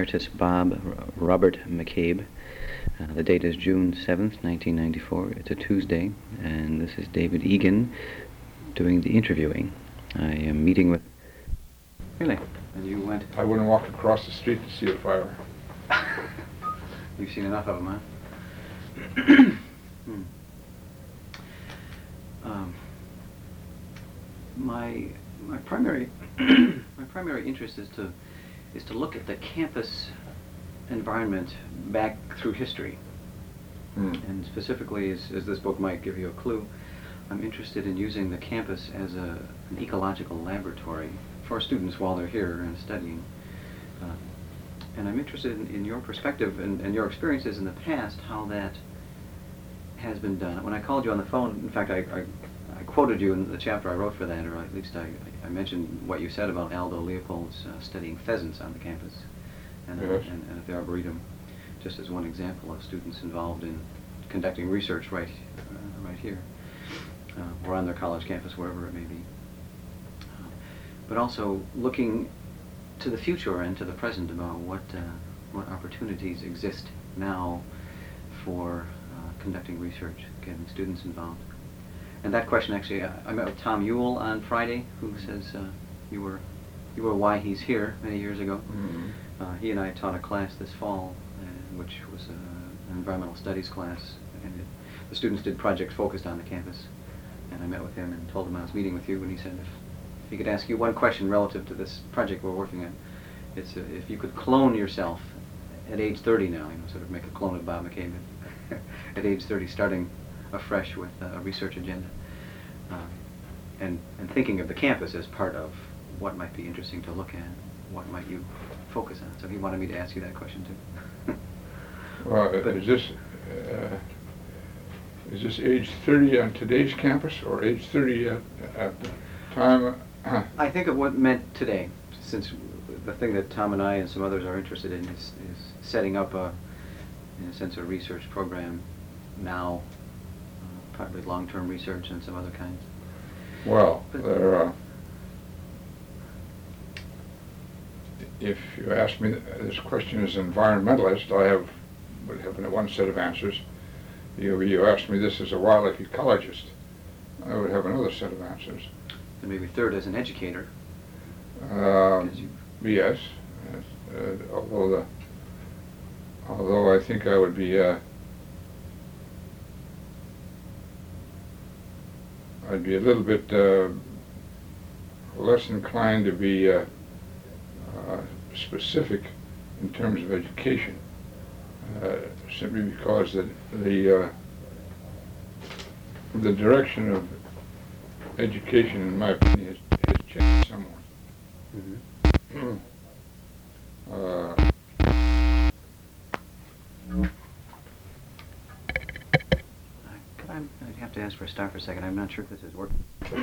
Emeritus Bob Robert McCabe. The date is June 7th, 1994. It's a Tuesday, and this is David Egan doing the interviewing. I am meeting with... Really? And you went... I wouldn't walk across the street to see a fire. You've seen enough of them, huh? My primary interest is to look at the campus environment back through history, and specifically, as this book might give you a clue, I'm interested in using the campus as an ecological laboratory for students while they're here and studying. And I'm interested in your perspective and your experiences in the past, how that has been done. When I called you on the phone, in fact, I quoted you in the chapter I wrote for that, or at least I mentioned what you said about Aldo Leopold's studying pheasants on the campus and at the Arboretum, just as one example of students involved in conducting research right here, or on their college campus, wherever it may be. But also looking to the future and to the present about what opportunities exist now for conducting research, getting students involved. And that question, actually, I met with Tom Ewell on Friday, who says you were why he's here many years ago. Mm-hmm. He and I taught a class this fall, which was an environmental studies class, and the students did projects focused on the campus. And I met with him and told him I was meeting with you, and he said if he could ask you one question relative to this project we're working on, it's if you could clone yourself at age 30 now, sort of make a clone of Bob McCabe at age 30, starting afresh with a research agenda, and thinking of the campus as part of what might be interesting to look at, what might you focus on. So he wanted me to ask you that question too. Well, is this age 30 on today's campus, or age 30 at the time? I think of what meant today, since the thing that Tom and I and some others are interested in is setting up in a sense, a research program now, partly long-term research and some other kinds. Well, if you ask me this question as an environmentalist, would have one set of answers. You asked me this as a wildlife ecologist, I would have another set of answers. And maybe third, as an educator. Yes, although I think I would be I'd be a little bit less inclined to be specific in terms of education, simply because the direction of education, in my opinion, has changed somewhat. Mm-hmm. I'd have to ask for a start for a second. I'm not sure if this is working.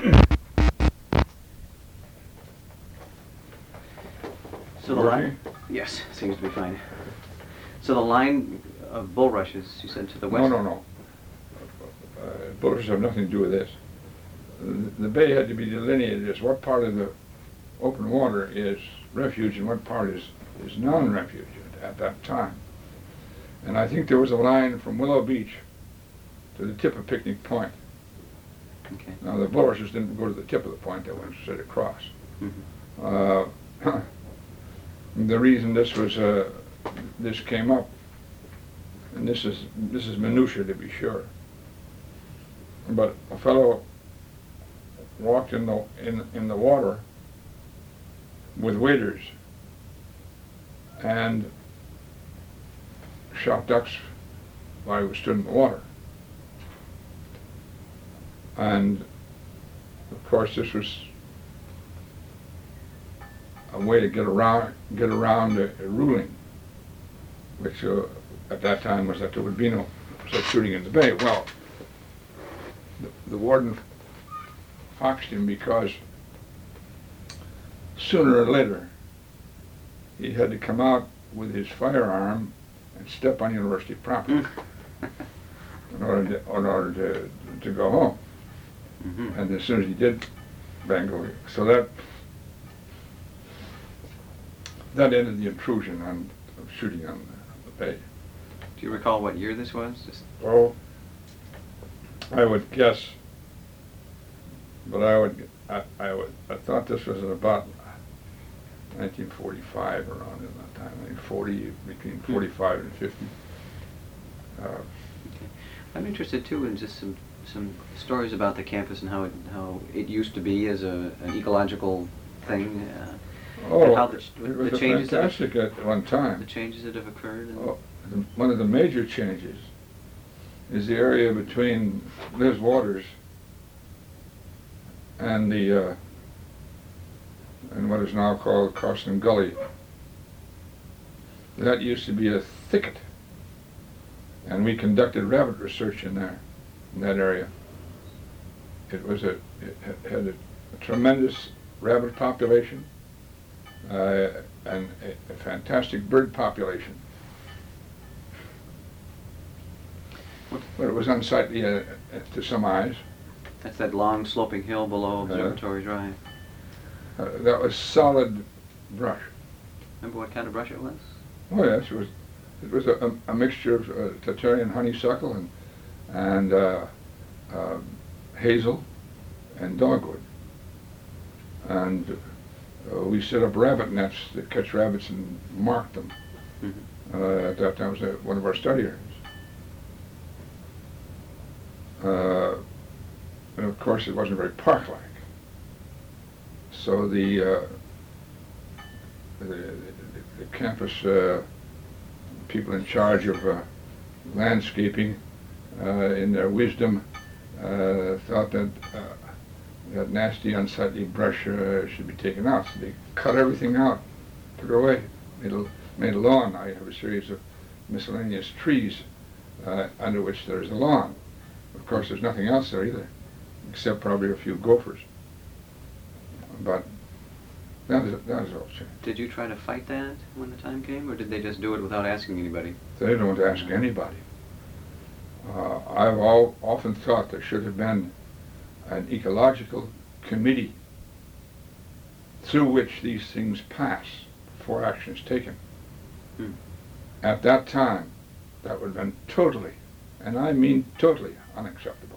So the line? Yes, seems to be fine. So the line of bulrushes, you said, to the west? No. Bulrushes have nothing to do with this. The bay had to be delineated as what part of the open water is refuge and what part is non-refuge at that time. And I think there was a line from Willow Beach to the tip of Picnic Point. Okay. Now the bulrushes didn't go to the tip of the point; they went straight across. Mm-hmm. The reason this came up, and this is minutia to be sure, but a fellow walked in the water with waders and shot ducks while he was stood in the water. And of course, this was a way to get around a ruling, which at that time was that there would be no such shooting in the bay. Well, the warden foxed him because sooner or later he had to come out with his firearm and step on university property in order to go home. Mm-hmm. And as soon as he did, Bengal. So that ended the intrusion on shooting on the bay. Do you recall what year this was? Well, I would guess, but I thought this was at about 1945, around in that time. I mean, between 45 and 50. Okay. I'm interested too in just some stories about the campus and how it used to be as an ecological thing. And how it was the changes fantastic at one time. The changes that have occurred. One of the major changes is the area between Liz Waters and the and what is now called Carson Gully. That used to be a thicket, and we conducted rabbit research in there, in that area. It had a tremendous rabbit population and a fantastic bird population. But it was unsightly to some eyes. That's that long sloping hill below Observatory Drive. That was solid brush. Remember what kind of brush it was? Oh yes, it was a mixture of Tartarian honeysuckle and hazel and dogwood. And we set up rabbit nets to catch rabbits and mark them. Mm-hmm. At that time, it was one of our study areas. And of course, it wasn't very park-like. So the campus people in charge of landscaping, in their wisdom, thought that that nasty, unsightly brush should be taken out. So they cut everything out, put it away, made a lawn. I have a series of miscellaneous trees under which there's a lawn. Of course, there's nothing else there either, except probably a few gophers. But that is all changed. Did you try to fight that when the time came, or did they just do it without asking anybody? They don't ask anybody. I've often thought there should have been an ecological committee through which these things pass before action is taken. At that time, that would have been totally, and I mean totally, unacceptable.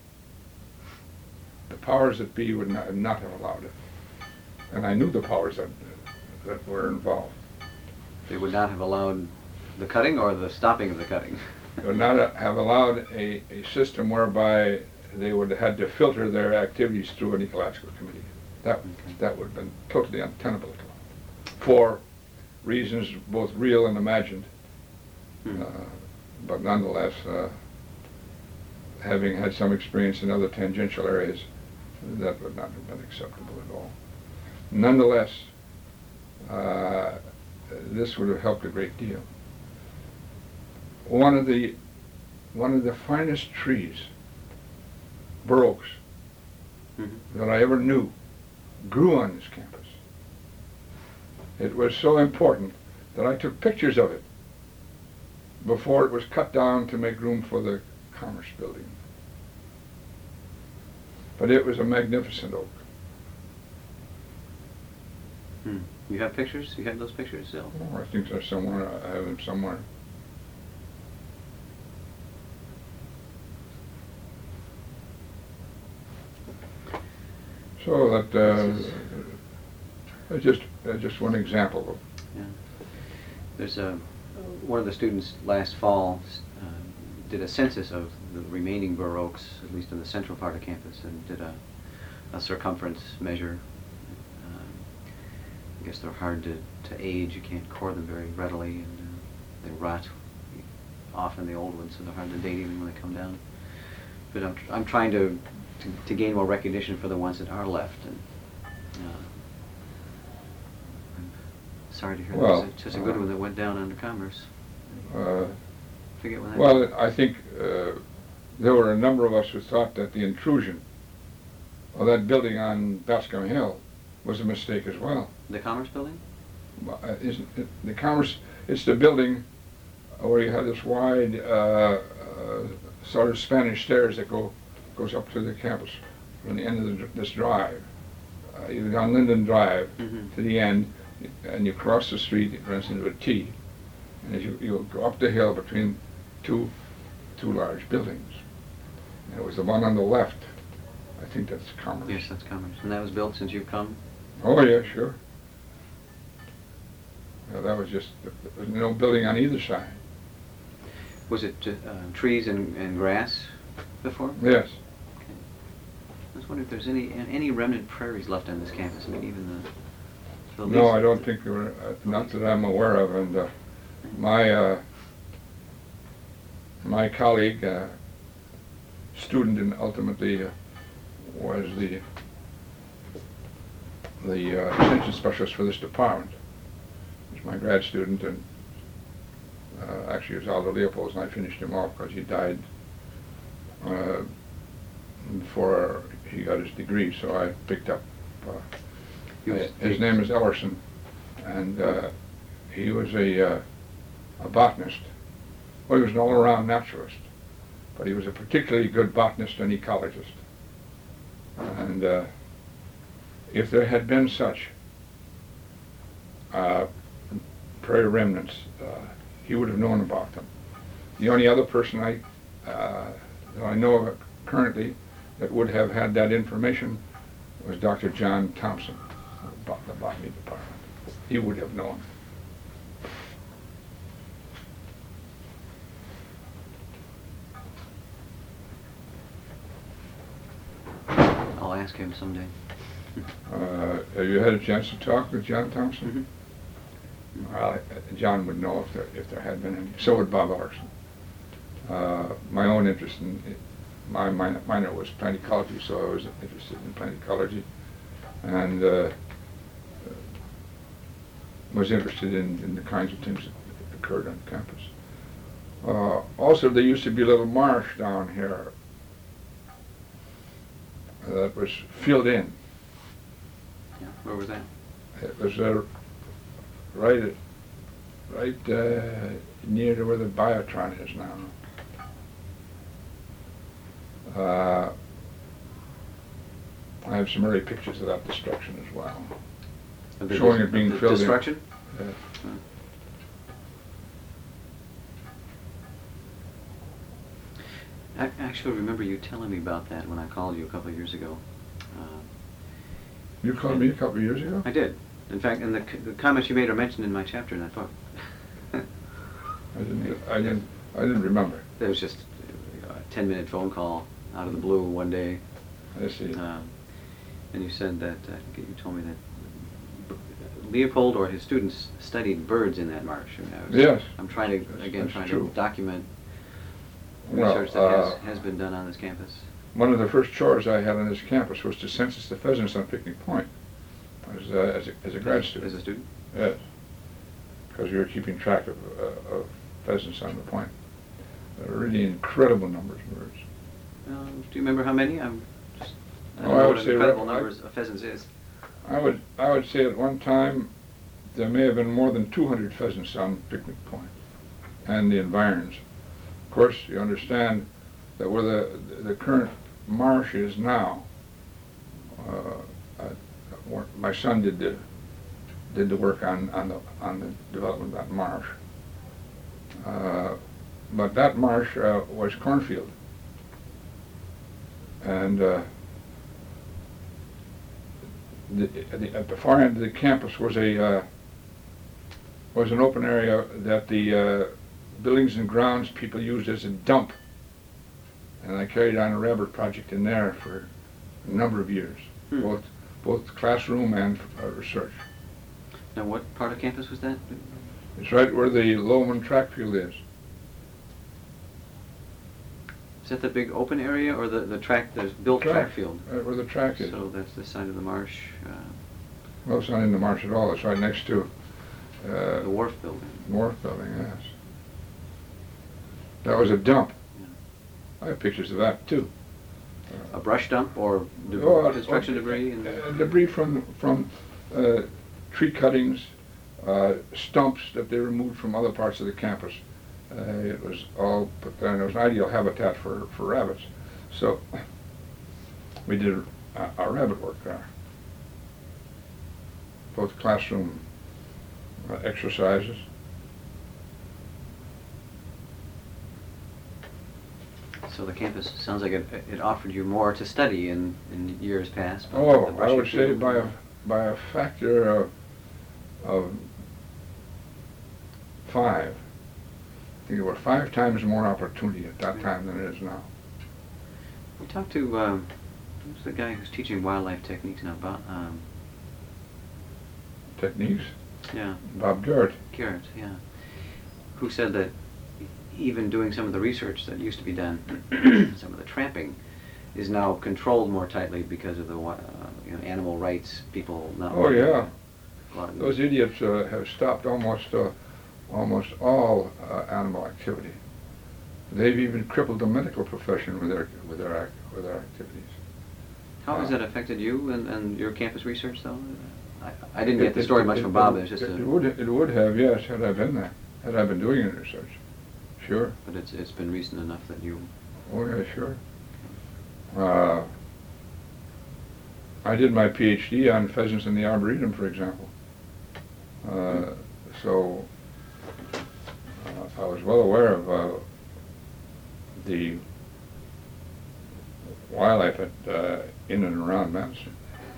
The powers that be would not have allowed it. And I knew the powers that were involved. They would not have allowed the cutting or the stopping of the cutting? They would not have allowed a system whereby they would have had to filter their activities through an ecological committee. That would have been totally untenable for reasons both real and imagined. But nonetheless, having had some experience in other tangential areas, that would not have been acceptable at all. Nonetheless, this would have helped a great deal. One of the finest trees, bur oaks, that I ever knew, grew on this campus. It was so important that I took pictures of it before it was cut down to make room for the Commerce Building. But it was a magnificent oak. You have pictures? You have those pictures still? Oh, I think they're somewhere. I have them somewhere. So that just one example. Yeah. There's one of the students last fall did a census of the remaining bur oaks, at least in the central part of campus, and did a circumference measure. I guess they're hard to age. You can't core them very readily, and they rot often, the old ones, so they're hard to date even when they come down. But I'm trying to gain more recognition for the ones that are left, and I'm sorry to hear there's just a good one that went down under Commerce. Forget when that Well, I think there were a number of us who thought that the intrusion of that building on Bascom Hill was a mistake as well. The Commerce Building? Isn't it, the Commerce, it's the building where you have this wide sort of Spanish stairs that goes up to the campus from the end of this drive. You go down Linden Drive to the end, and you cross the street, it runs into a T, And as you go up the hill between two large buildings. And it was the one on the left. I think that's Commerce. Yes, that's Commerce. And that was built since you've come? Oh, yeah, sure. Yeah, that was just, there was no building on either side. Was it trees and grass before? Yes. Okay. I was wondering if there's any remnant prairies left on this campus. I mean, even the No, I don't think there were, not that I'm aware of. And my colleague, student, and ultimately was the extension specialist for this department. He was my grad student, and actually it was Aldo Leopolds, and I finished him off because he died before he got his degree, so I picked up. His name is Ellerson, and he was a botanist. Well, he was an all-around naturalist, but he was a particularly good botanist and ecologist. And if there had been such prairie remnants, he would have known about them. The only other person that I know of currently that would have had that information was Dr. John Thompson, the botany department. He would have known. I'll ask him someday. Have you had a chance to talk with John Thompson? Mm-hmm. Well, John would know if there had been any. So would Bob Ellerson. My own interest in my minor was plant ecology, so I was interested in plant ecology, and was interested in the kinds of things that occurred on campus. Also, there used to be a little marsh down here that was filled in. Yeah. Where was that? It was right near to where the Biotron is now. I have some early pictures of that destruction as well, showing it being filled destruction? in. I actually remember you telling me about that when I called you a couple of years ago. You called me a couple of years ago? I did. In fact, and the comments you made are mentioned in my chapter in that book. I didn't remember. There was just a 10-minute phone call out of the blue one day. I see. And you said that, I think you told me that Leopold or his students studied birds in that marsh. Yes. I'm trying to document Well, research that has been done on this campus. One of the first chores I had on this campus was to census the pheasants on Picnic Point as a grad student. As a student? Yes, because we were keeping track of pheasants on the point. There were really incredible numbers of birds. Do you remember how many? I don't know I what would say incredible numbers of pheasants is. I would say at one time there may have been more than 200 pheasants on Picnic Point and the environs. Of course, you understand that where the current marsh is now, my son did the work on the development of that marsh. But that marsh was cornfield, and at the far end of the campus was an open area that the buildings and grounds people used as a dump, and I carried on a rabbit project in there for a number of years, both classroom and research. Now, what part of campus was that? It's right where the Lowman track field is. Is that the big open area or the track, the built track field? Right where the track is. So that's the side of the marsh. Well, it's not in the marsh at all. It's right next to The wharf building. Wharf building, yes. That was a dump. Yeah. I have pictures of that too. A brush dump or construction debris? Debris from tree cuttings, stumps that they removed from other parts of the campus. It was all put there, and it was an ideal habitat for rabbits. So we did our rabbit work there. Both classroom exercises So the campus sounds like it offered you more to study in years past. but Oh, the I brushing would say field- by a factor of 5. I think there were 5 times more opportunity at that time than it is now. We talked to who's the guy who's teaching wildlife techniques now? Techniques? Yeah, Bob Garrett. Garrett. Yeah, who said that even doing some of the research that used to be done, some of the tramping, is now controlled more tightly because of the animal rights people not. Oh yeah, go out and- those idiots have stopped almost all animal activity. They've even crippled the medical profession with their activities. How has that affected you and your campus research, though? I didn't get the story much from Bob. It's just it would have, yes, had I been there, had I been doing any research. Sure. But it's been recent enough that you. Oh yeah, sure. I did my PhD on pheasants in the Arboretum, for example. So I was well aware of the wildlife in and around Madison.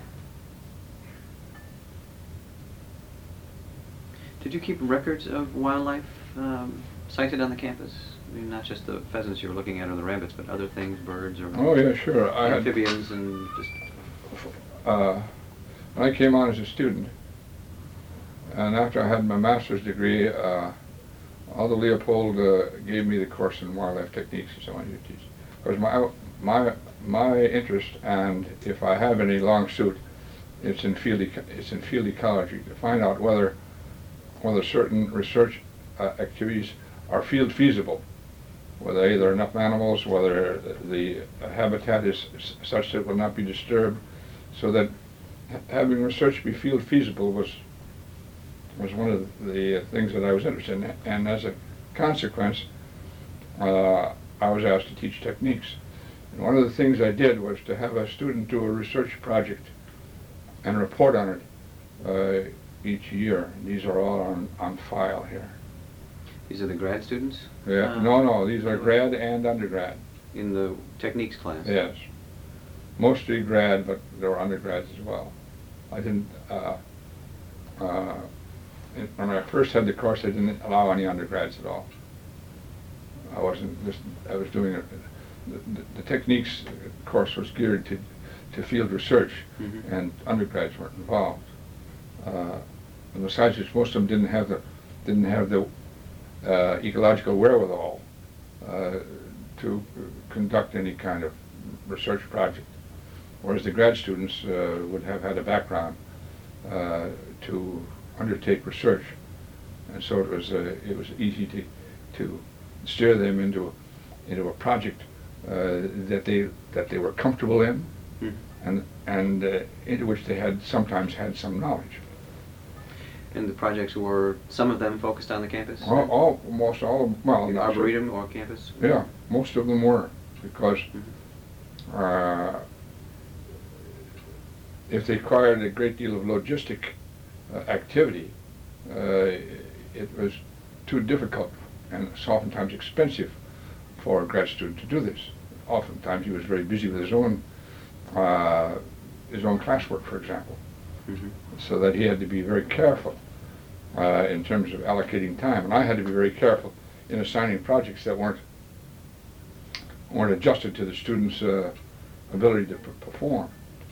Did you keep records of wildlife sighted on the campus? I mean, not just the pheasants you were looking at or the rabbits, but other things, birds or Oh yeah, sure. I had amphibians and just. when I came on as a student, and after I had my master's degree, Aldo Leopold gave me the course in wildlife techniques he wanted to teach. Because my interest, and if I have any long suit, it's in field ecology to find out whether certain research activities are field feasible, whether there are enough animals, whether the habitat is such that it will not be disturbed, so that having research be field feasible was one of the things that I was interested in, and as a consequence, I was asked to teach techniques. And one of the things I did was to have a student do a research project and report on it each year. These are all on file here. These are the grad students? Yeah, no, these are grad and undergrad. In the techniques class? Yes. Mostly grad, but there were undergrads as well. I didn't, when I first had the course, I didn't allow any undergrads at all. I was doing it. The techniques course was geared to field research, Mm-hmm. and undergrads weren't involved. And besides which, most of them didn't have the ecological wherewithal to conduct any kind of research project, whereas the grad students would have had a background to undertake research, and so it was easy to steer them into a project that they were comfortable in, Mm-hmm. and into which they sometimes had some knowledge. And the projects were, some of them focused on the campus? Almost all of them, well, The Arboretum or campus? yeah, most of them were, because if they required a great deal of logistic activity, it was too difficult, and it's oftentimes expensive for a grad student to do this. Oftentimes he was very busy with his own classwork, for example, Mm-hmm. so that he had to be very careful in terms of allocating time, and I had to be very careful in assigning projects that weren't adjusted to the student's ability to perform.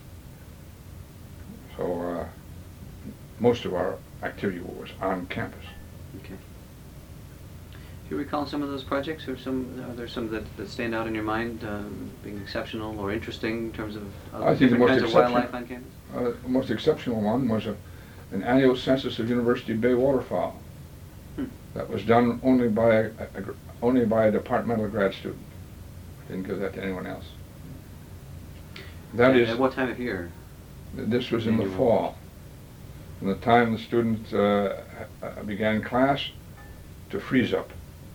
So most of our activity was on campus. Okay. Do you recall some of those projects, or are there some that stand out in your mind, being exceptional or interesting in terms of I think the different most kinds of wildlife on campus? The most exceptional one was an annual census of University Bay waterfowl. That was done only by a departmental grad student. Didn't give that to anyone else. That is, at what time of year? this was in the Annual. fall. From the time the students began class to freeze up.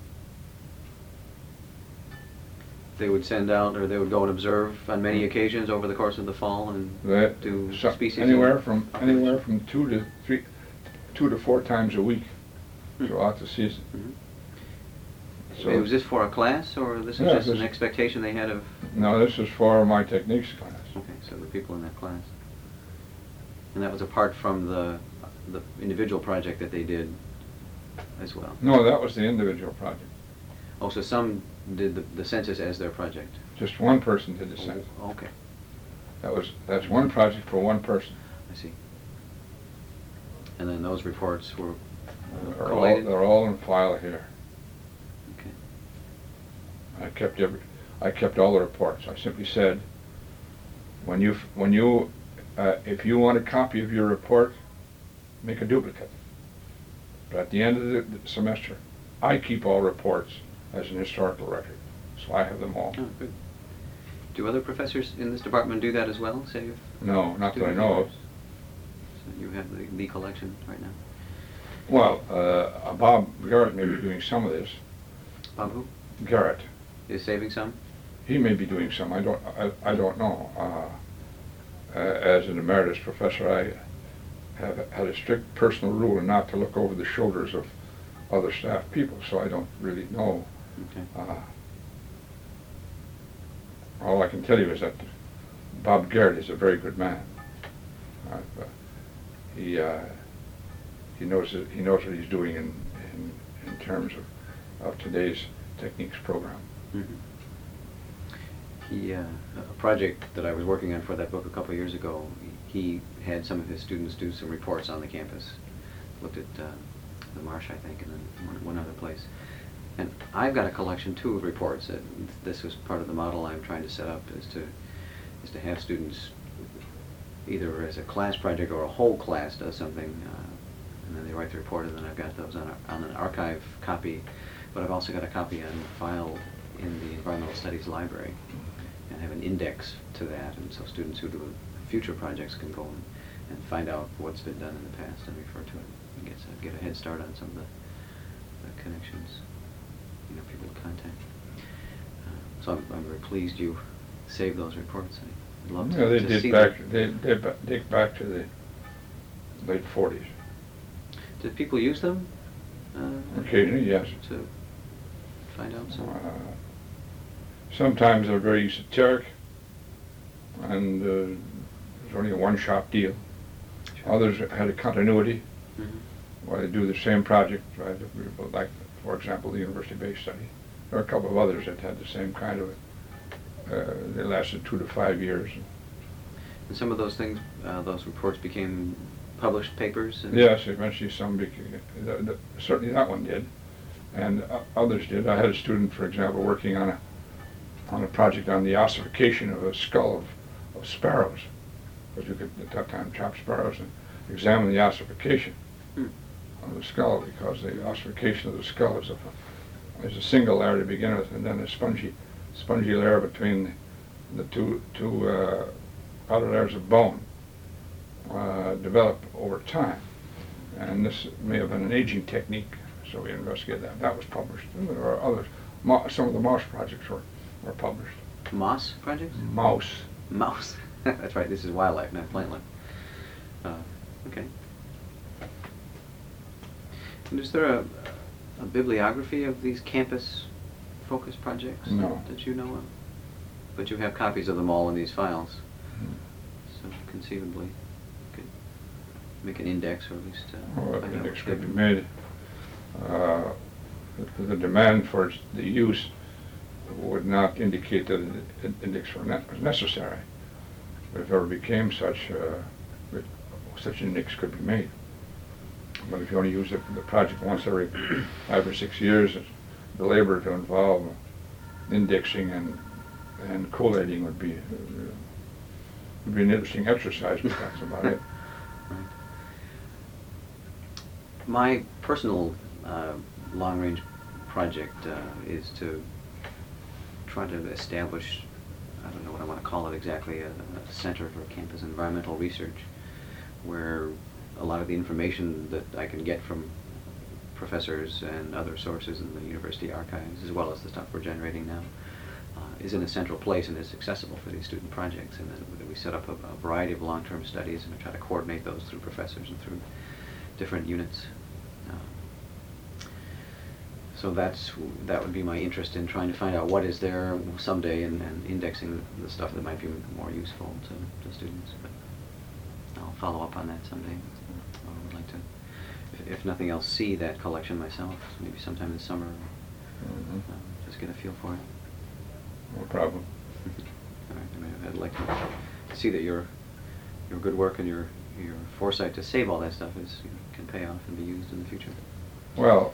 They would send out, or they would go and observe on many occasions over the course of the fall and That do so- species. anywhere and from 2 to 4 times a week throughout the season. Mhm. So was this for a class, or this was Yeah, just an this- expectation they had of? no, this is for my techniques class. Okay, so the people in that class. And that was apart from the individual project that they did as well? No, that was the individual project. Oh, so some did the census as their project? Just one person did the census. Oh, okay, That's one project for one person. I see. And then those reports were They're all in file here. Okay. I kept all the reports. I simply said, if you want a copy of your report, make a duplicate. But at the end of the semester, I keep all reports as an historical record, so I have them all. Oh, good. Do other professors in this department do that as well? Say, if No, not that I student know of. reports? So you have the collection right now. Well, Bob Garrett may be doing some of this. Bob who? Garrett, Is saving some? he may be doing some. I don't know. As an emeritus professor, I have had a strict personal rule not to look over the shoulders of other staff people, so I don't really know. Okay. All I can tell you is that Bob Garrett is a very good man. He knows what he's doing in terms of today's techniques program. Mm-hmm. A project that I was working on for that book a couple of years ago, he had some of his students do some reports on the campus. Looked at the marsh, I think, and then one other place. And I've got a collection too of reports. This was part of the model I'm trying to set up, is to have students either as a class project or a whole class does something, and then they write the report, and then I've got those on an archive copy, but I've also got a copy on file in the Environmental Studies Library, and have an index to that, and so students who do future projects can go and find out what's been done in the past and refer to it, and get a head start on some of the connections, people to contact. So I'm very pleased you saved those reports. I'd love Yeah, to see them. they date back to the late 40s. Did people use them? Occasionally, yes. To find out some. Sometimes they're very esoteric, and there's only a one-shot deal. Sure. Others had a continuity, Mm-hmm. where they do the same project, right? Like, for example, the university-based study. There are a couple of others that had the same kind of, they lasted 2 to 5 years. And some of those things, those reports became published papers? Yes, eventually some certainly that one did, and others did. I had a student, for example, working on a project on the ossification of a skull of sparrows, because you could at that time chop sparrows and examine the ossification of the skull, because the ossification of the skull is a single layer to begin with, and then a spongy layer between the two outer layers of bone develop over time. And this may have been an aging technique, so we investigated that. That was published. And there are others. Some of the mouse projects were published. Moss projects? Mouse. Mouse. That's right, this is wildlife, not plant life. Okay. And is there a bibliography of these campus-focused projects No. that you know of? But you have copies of them all in these files. Mhm. So conceivably, you could make an index, or at least Well, find out index what could be they've- made. The demand for the use would not indicate that an index was necessary. If it ever became such an index could be made. But if you only use the project once every 5 or 6 years, the labor to involve indexing and collating would be an interesting exercise, but that's about it. Right. My personal long-range project is to try to establish, I don't know what I want to call it exactly, a center for campus environmental research, where a lot of the information that I can get from professors and other sources in the university archives, as well as the stuff we're generating now, is in a central place and is accessible for these student projects. And then we set up a variety of long-term studies, and we try to coordinate those through professors and through different units. So that would be my interest in trying to find out what is there someday, and indexing the stuff that might be more useful to students. But I'll follow up on that someday. I would like to, if nothing else, see that collection myself, maybe sometime in the summer. Just get a feel for it. No problem. All right. I mean, I'd like to see that your good work and your foresight to save all that stuff can pay off and be used in the future. Well,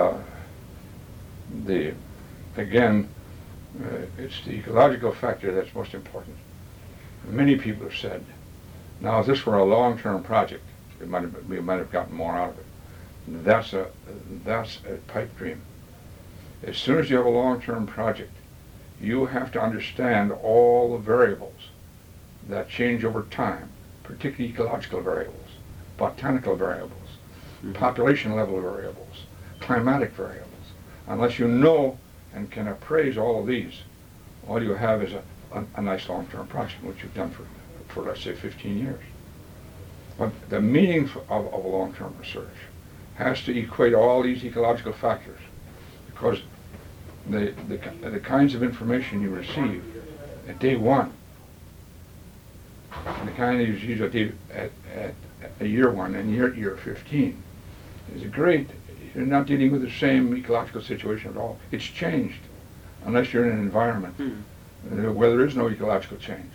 it's the ecological factor that's most important. Many people have said, now if this were a long-term project, we might have gotten more out of it. That's a pipe dream. As soon as you have a long-term project, you have to understand all the variables that change over time, particularly ecological variables, botanical variables, population level variables, climatic variables. Unless you know and can appraise all of these, all you have is a nice long-term project, which you've done for let's say 15 years. But the meaning of a long-term research has to equate all these ecological factors, because the kinds of information you receive at day one, and the kind you receive at year one and year 15, is great. You're not dealing with the same ecological situation at all. It's changed, unless you're in an environment where there is no ecological change.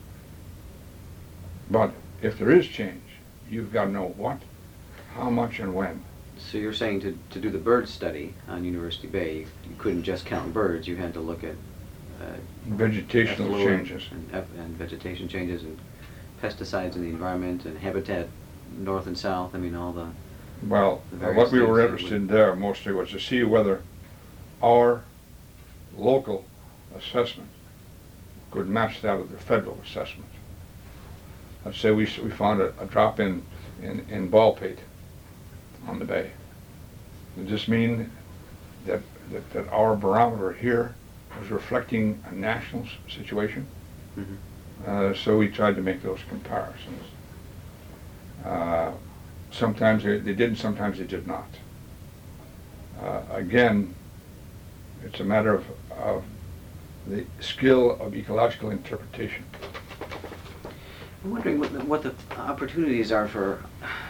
But if there is change, you've got to know what, how much, and when. So you're saying to do the bird study on University Bay, you couldn't just count birds, you had to look at vegetational changes. And vegetation changes and pesticides in the environment and habitat north and south, I mean all the... Well, what we were interested in there mostly was to see whether our local assessment could match that of the federal assessment. Let's say we found a drop in Baldpate on the bay. Does this mean that our barometer here was reflecting a national situation? So we tried to make those comparisons. Sometimes they did, sometimes they did not. Again, it's a matter of the skill of ecological interpretation. I'm wondering what the opportunities are for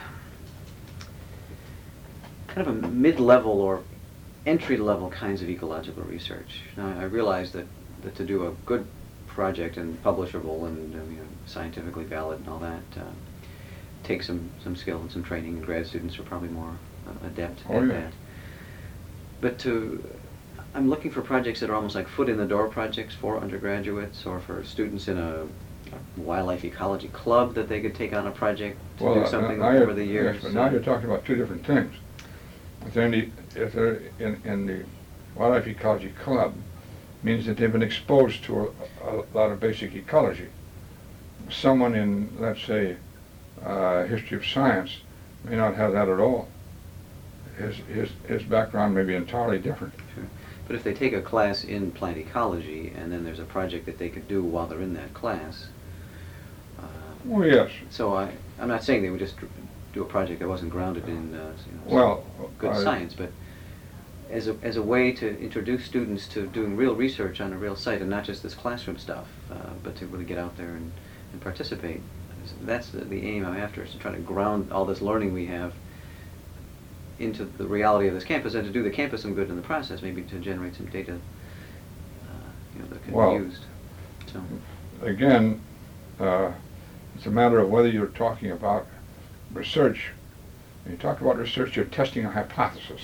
kind of a mid-level or entry-level kinds of ecological research. Now, I realize that to do a good project and publishable and scientifically valid and all that takes some skill and some training, and grad students are probably more adept at that. But I'm looking for projects that are almost like foot-in-the-door projects for undergraduates or for students in a wildlife ecology club that they could take on a project to do something over the years. Yes, but now you're talking about two different things. If they're in the wildlife ecology club, means that they've been exposed to a lot of basic ecology. Someone in, let's say, history of science may not have that at all. His background may be entirely different. Sure. But if they take a class in plant ecology and then there's a project that they could do while they're in that class. Oh yes. So I'm not saying they would just do a project that wasn't grounded in good science, but as a way to introduce students to doing real research on a real site and not just this classroom stuff, but to really get out there and participate. That's the aim I'm after, is to try to ground all this learning we have into the reality of this campus, and to do the campus some good in the process, maybe to generate some data that can be used. So again, it's a matter of whether you're talking about research. When you talk about research, you're testing a hypothesis.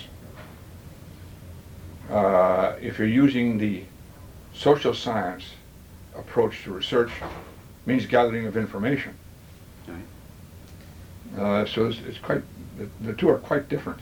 If you're using the social science approach to research, it means gathering of information. Right. So it's quite, the two are quite different.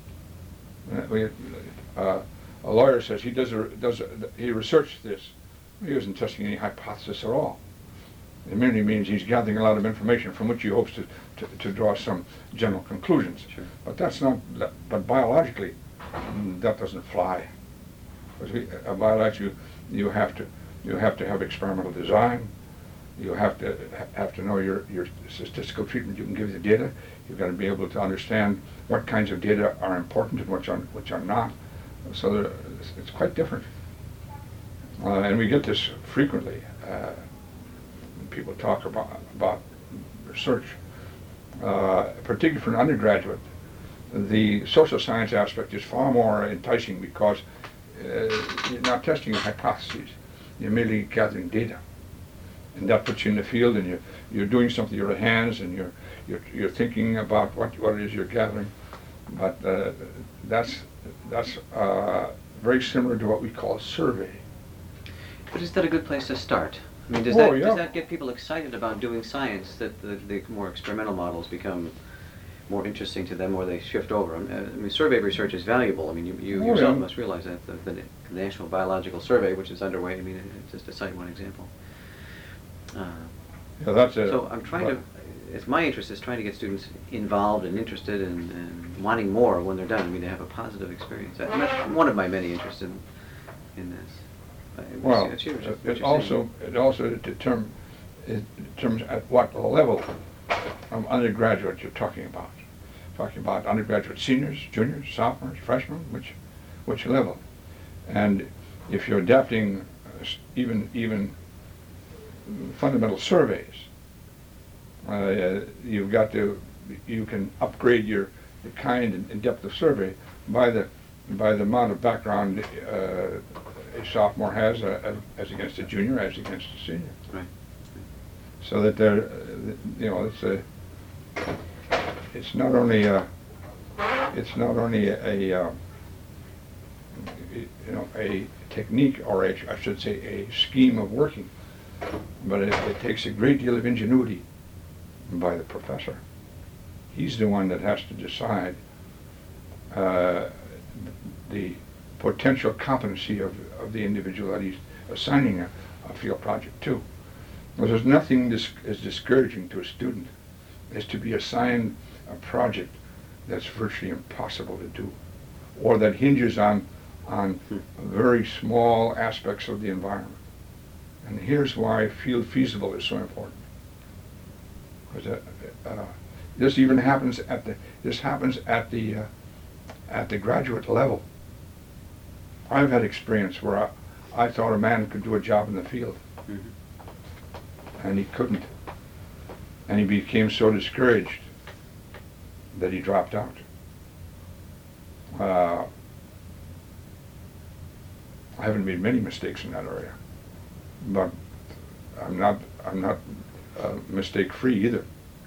A lawyer says he researched this. He wasn't testing any hypothesis at all. It merely means he's gathering a lot of information from which he hopes to draw some general conclusions. Sure. But that's not. But biologically, that doesn't fly. Because biologically, you have to have experimental design. You have to know your statistical treatment. You can give the data. You've got to be able to understand what kinds of data are important and which are not. So it's quite different. And we get this frequently when people talk about research, particularly for an undergraduate. The social science aspect is far more enticing because you're not testing hypotheses, you're merely gathering data. And that puts you in the field, and you're doing something with your hands, and you're thinking about what it is you're gathering. But that's very similar to what we call a survey. But is that a good place to start? I mean, does that get people excited about doing science, that the more experimental models become more interesting to them, or they shift over? I mean, survey research is valuable. I mean, you yourself must realize that the National Biological Survey, which is underway, I mean, just to cite one example. Yeah, that's it. So I'm trying to, it's my interest is trying to get students involved and interested and wanting more when they're done. I mean, they have a positive experience. That's one of my many interests in this. Well, it also determines at what level of undergraduate you're talking about. Talking about undergraduate seniors, juniors, sophomores, freshmen, which level. And if you're adapting even fundamental surveys, you can upgrade the kind and depth of survey by the amount of background a sophomore has as against a junior, as against a senior. Right. So that it's not only a technique, or I should say a scheme of working, but it takes a great deal of ingenuity by the professor. He's the one that has to decide the potential competency of the individual that he's assigning a field project to. Well, there's nothing as discouraging to a student as to be assigned a project that's virtually impossible to do, or that hinges on very small aspects of the environment. And here's why field feasible is so important. Because this happens at the graduate level. I've had experience where I thought a man could do a job in the field, and he couldn't, and he became so discouraged that he dropped out. I haven't made many mistakes in that area, but I'm not mistake free either.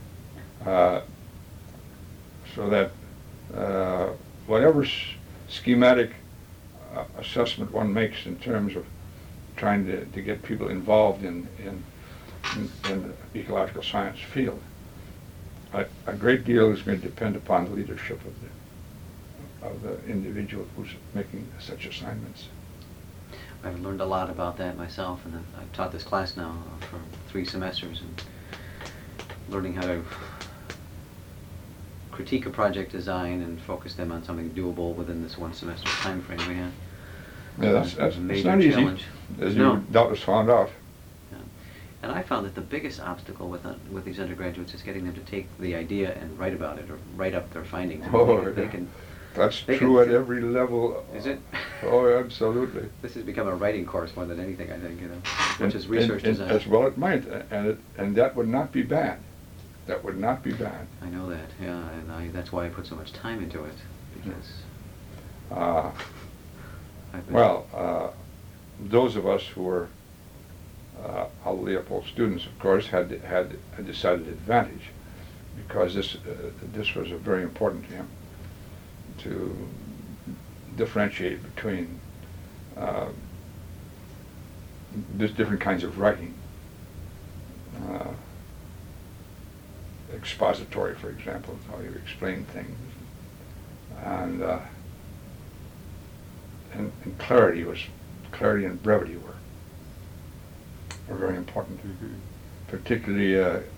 So that whatever schematic assessment one makes in terms of trying to get people involved in the ecological science field, a great deal is going to depend upon the leadership of the individual who's making such assignments. I've learned a lot about that myself, and I've taught this class now for 3 semesters, and learning how to critique a project design and focus them on something doable within this 1 semester time frame we have. Yeah, that's a major not challenge. Easy, as you doubtless found out. Yeah. And I found that the biggest obstacle with these undergraduates is getting them to take the idea and write about it, or write up their findings. That's true at every level. Is it? Oh, absolutely. This has become a writing course more than anything, I think, which is research design. As well it might, and that would not be bad. That would not be bad. I know that, yeah, and that's why I put so much time into it, because... those of us who were Alva Leopold students, of course, had a decided advantage, because this was very important to him, to differentiate between different kinds of writing. Expository, for example, how you explain things, and clarity and brevity were very important, particularly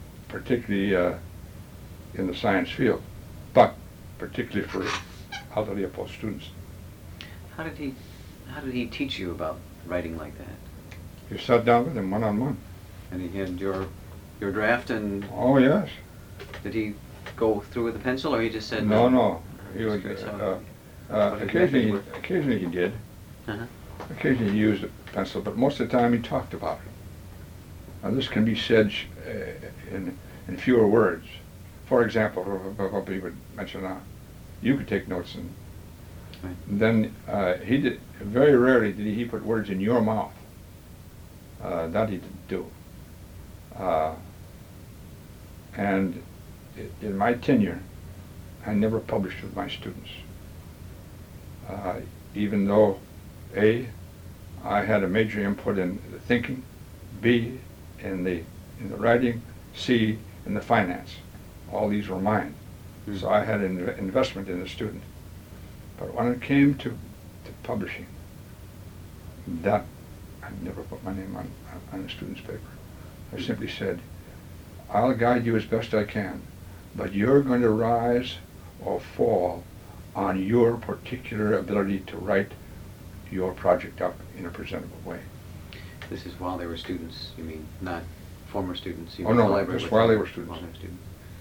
in the science field, but particularly for Alva Leopold students. How did he teach you about writing like that? You sat down with him one-on-one. And he had your draft and... Oh, yes. Did he go through with a pencil, or he just said... No. He would, What exactly were- Occasionally he did. Uh-huh. Occasionally he used a pencil, but most of the time he talked about it. Now this can be said in fewer words. For example, what we would mention now, you could take notes, and Right. then he did. Very rarely did he put words in your mouth. That he didn't do. And in my tenure, I never published with my students. Even though, A, I had a major input in the thinking, B, in the writing, C, in the finance. All these were mine. Mm. So I had an investment in the student. But when it came to publishing, that I never put my name on a student's paper. I simply said, I'll guide you as best I can, but you're going to rise or fall on your particular ability to write your project up in a presentable way. This is while they were students, you mean, not former students? You Oh, no, collaborate just with while them they were students. While they were students.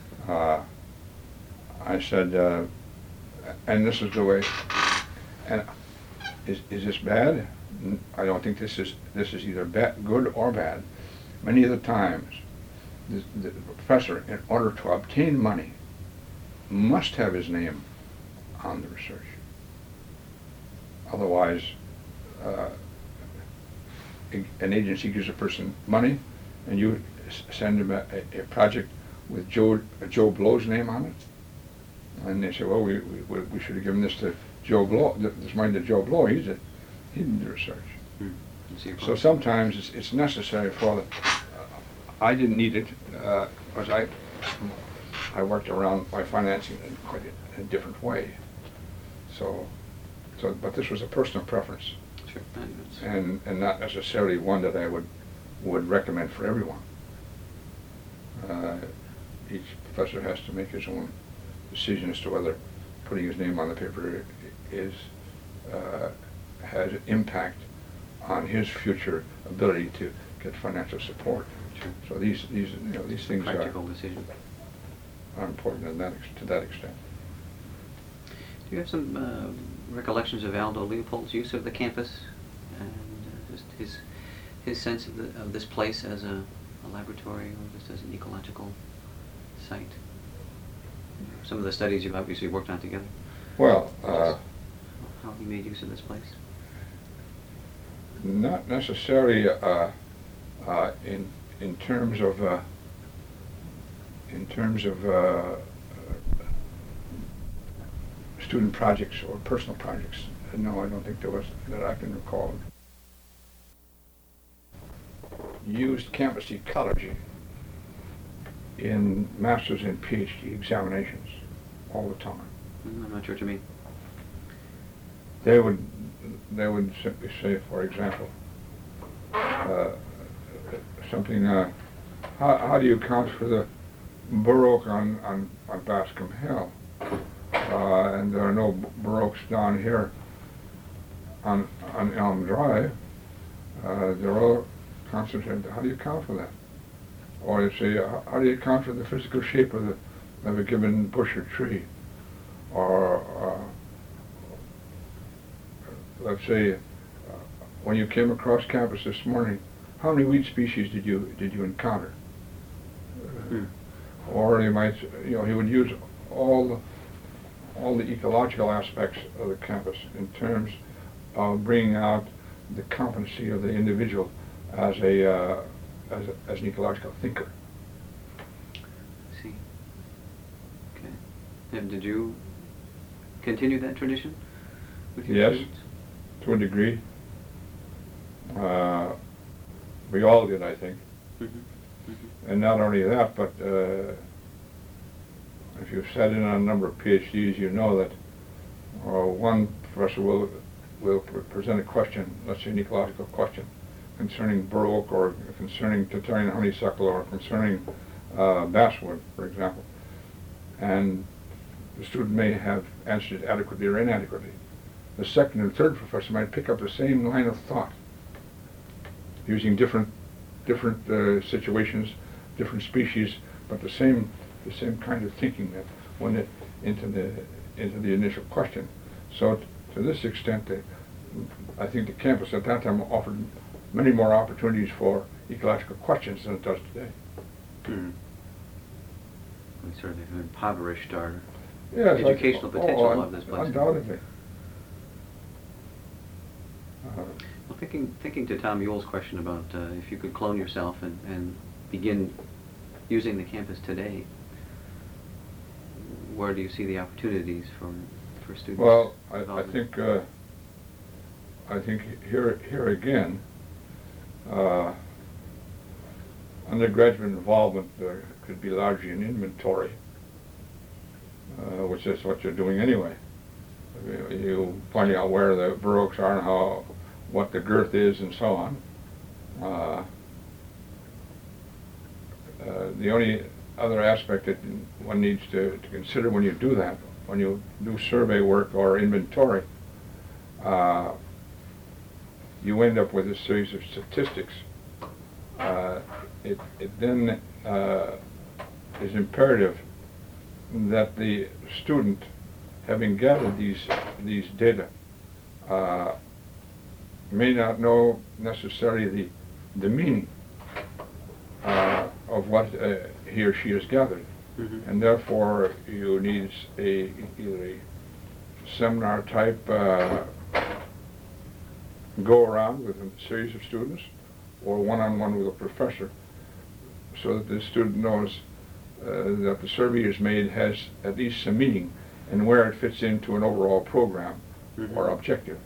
I said, and this is the way, and is this bad? I don't think this is either good or bad. Many of the times, the professor, in order to obtain money, must have his name on the research. Otherwise, an agency gives a person money, and you send him a project with Joe Blow's name on it, and they say, well, we should have given this to Joe Blow, this money to Joe Blow. He did the research. So sometimes it's necessary for the. I didn't need it because I worked around my financing in quite a different way. So, but this was a personal preference, Sure. and not necessarily one that I would recommend for everyone. Each professor has to make his own decision as to whether putting his name on the paper has impact on his future ability to get financial support. Sure. So these things Practical decision. are important to that extent. Do you have some recollections of Aldo Leopold's use of the campus and just his sense of this place as a laboratory or just as an ecological site? Some of the studies you've obviously worked on together. Well, how he made use of this place. Not necessarily in terms of student projects or personal projects. No, I don't think there was that I can recall. Used campus ecology in master's and PhD examinations all the time. I'm not sure what you mean. They would simply say, for example, something. How do you account for the baroque on Bascom Hill? And there are no baroques down here on Elm Drive. They're all concentrated. How do you account for that? Or you say, how do you account for the physical shape of a given bush or tree? Or let's say, when you came across campus this morning, how many weed species did you encounter? Or he might, he would use all the ecological aspects of the campus in terms of bringing out the competency of the individual as an ecological thinker. I see. Okay. And did you continue that tradition with your Yes, students? to a degree. We all did, I think. Mm-hmm. Mm-hmm. And not only that, but if you've sat in on a number of PhDs, you know that one professor will present a question, let's say an ecological question, concerning bur oak or concerning Tertullian honeysuckle or concerning basswood, for example. And the student may have answered it adequately or inadequately. The second and third professor might pick up the same line of thought, using different situations, different species, but the same kind of thinking that went into the initial question. So to this extent, I think the campus at that time offered many more opportunities for ecological questions than it does today. Mm. We sort of impoverished our Yes, educational potential of this place. Undoubtedly. Well, thinking to Tom Ewell's question about if you could clone yourself and begin using the campus today, where do you see the opportunities for students? Well, I think here again, undergraduate involvement could be largely an inventory, which is what you're doing anyway. You finding out where the baroques are and what the girth is and so on. The only other aspect that one needs to consider when you do that, when you do survey work or inventory, you end up with a series of statistics. It then is imperative that the student, having gathered these data, may not know necessarily the meaning of what he or she has gathered. Mm-hmm. And therefore you need either a seminar type go around with a series of students or one-on-one with a professor, so that the student knows that the survey is made has at least some meaning and where it fits into an overall program Mm-hmm. or objective.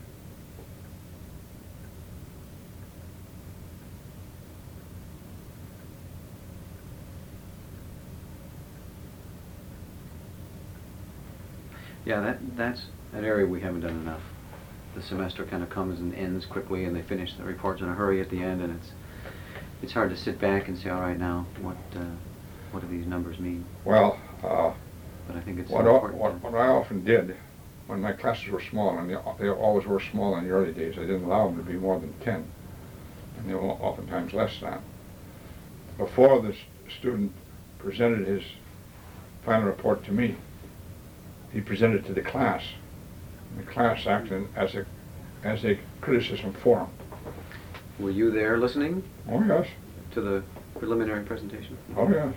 Yeah, that's an area we haven't done enough. The semester kind of comes and ends quickly, and they finish the reports in a hurry at the end, and it's hard to sit back and say, all right, now what do these numbers mean? Well, but I think it's what important. I often did when my classes were small, and they always were small in the early days, I didn't allow them to be more than 10, and they were oftentimes less than. Before the student presented his final report to me, he presented it to the class. The class acted as a criticism forum. Were you there listening Oh yes. to the preliminary presentation? Oh yes.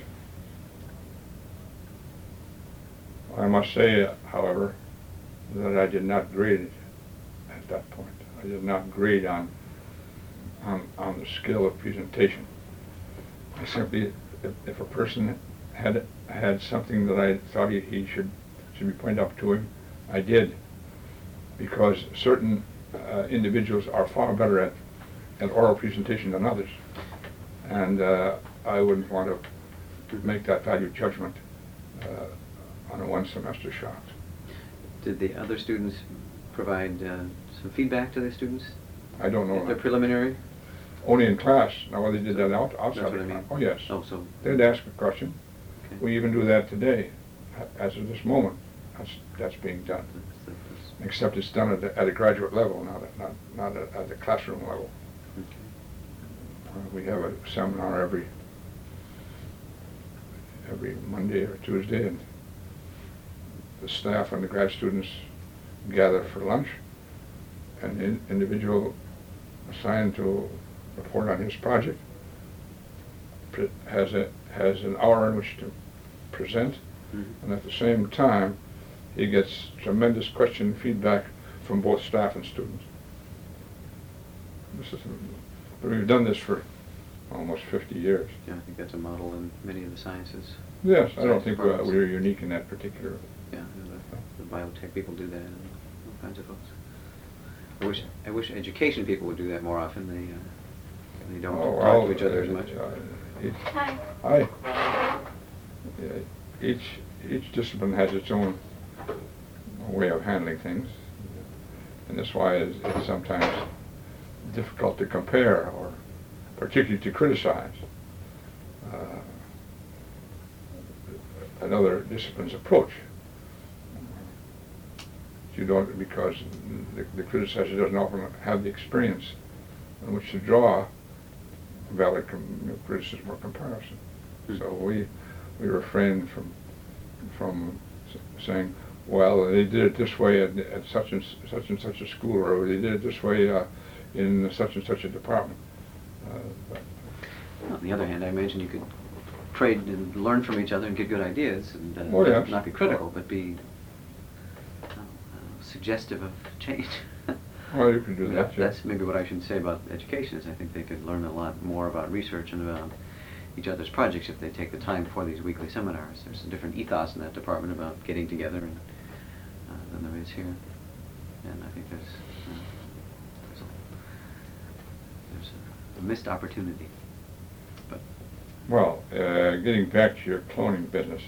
I must say, however, that I did not grade it at that point. I did not grade on the skill of presentation. I simply, if a person had something that I thought he should be pointed up to him, I did, because certain individuals are far better at oral presentation than others, and I wouldn't want to make that value judgment on a one semester shot. Did the other students provide some feedback to the students? I don't know. The preliminary? Only in class. Now whether they did that outside That's what of I class. mean. Oh yes. Oh, so They'd ask a question. okay. We even do that today, as of this moment. That's being done. That's- Except it's done at a graduate level, not at the classroom level. okay. We have a seminar every Monday or Tuesday, and the staff and the grad students gather for lunch, and the individual assigned to report on his project has an hour in which to present, Mhm. and at the same time he gets tremendous question feedback from both staff and students. We've done this for almost 50 years. Yeah, I think that's a model in many of the sciences. Yes, I don't Science think departments. we're unique in that particular. Yeah, the biotech people do that, and all kinds of folks. I wish education people would do that more often. They don't talk to each other as much. Hi. Hi. Each discipline has its own way of handling things, and that's why it's sometimes difficult to compare, or particularly to criticize another discipline's approach. You don't, because the criticizer doesn't often have the experience in which to draw valid criticism or comparison. So we refrain from saying, well, they did it this way at such and such a school, or they did it this way in such and such a department. But On the other hand, I imagine you could trade and learn from each other and get good ideas, and Oh, yeah. not be critical, but be suggestive of change. well, you can do that. Yeah. That's maybe what I should say about education, is I think they could learn a lot more about research and about each other's projects if they take the time for these weekly seminars. There's a different ethos in that department about getting together and, than there is here. And I think there's a missed opportunity. But Well, getting back to your cloning business,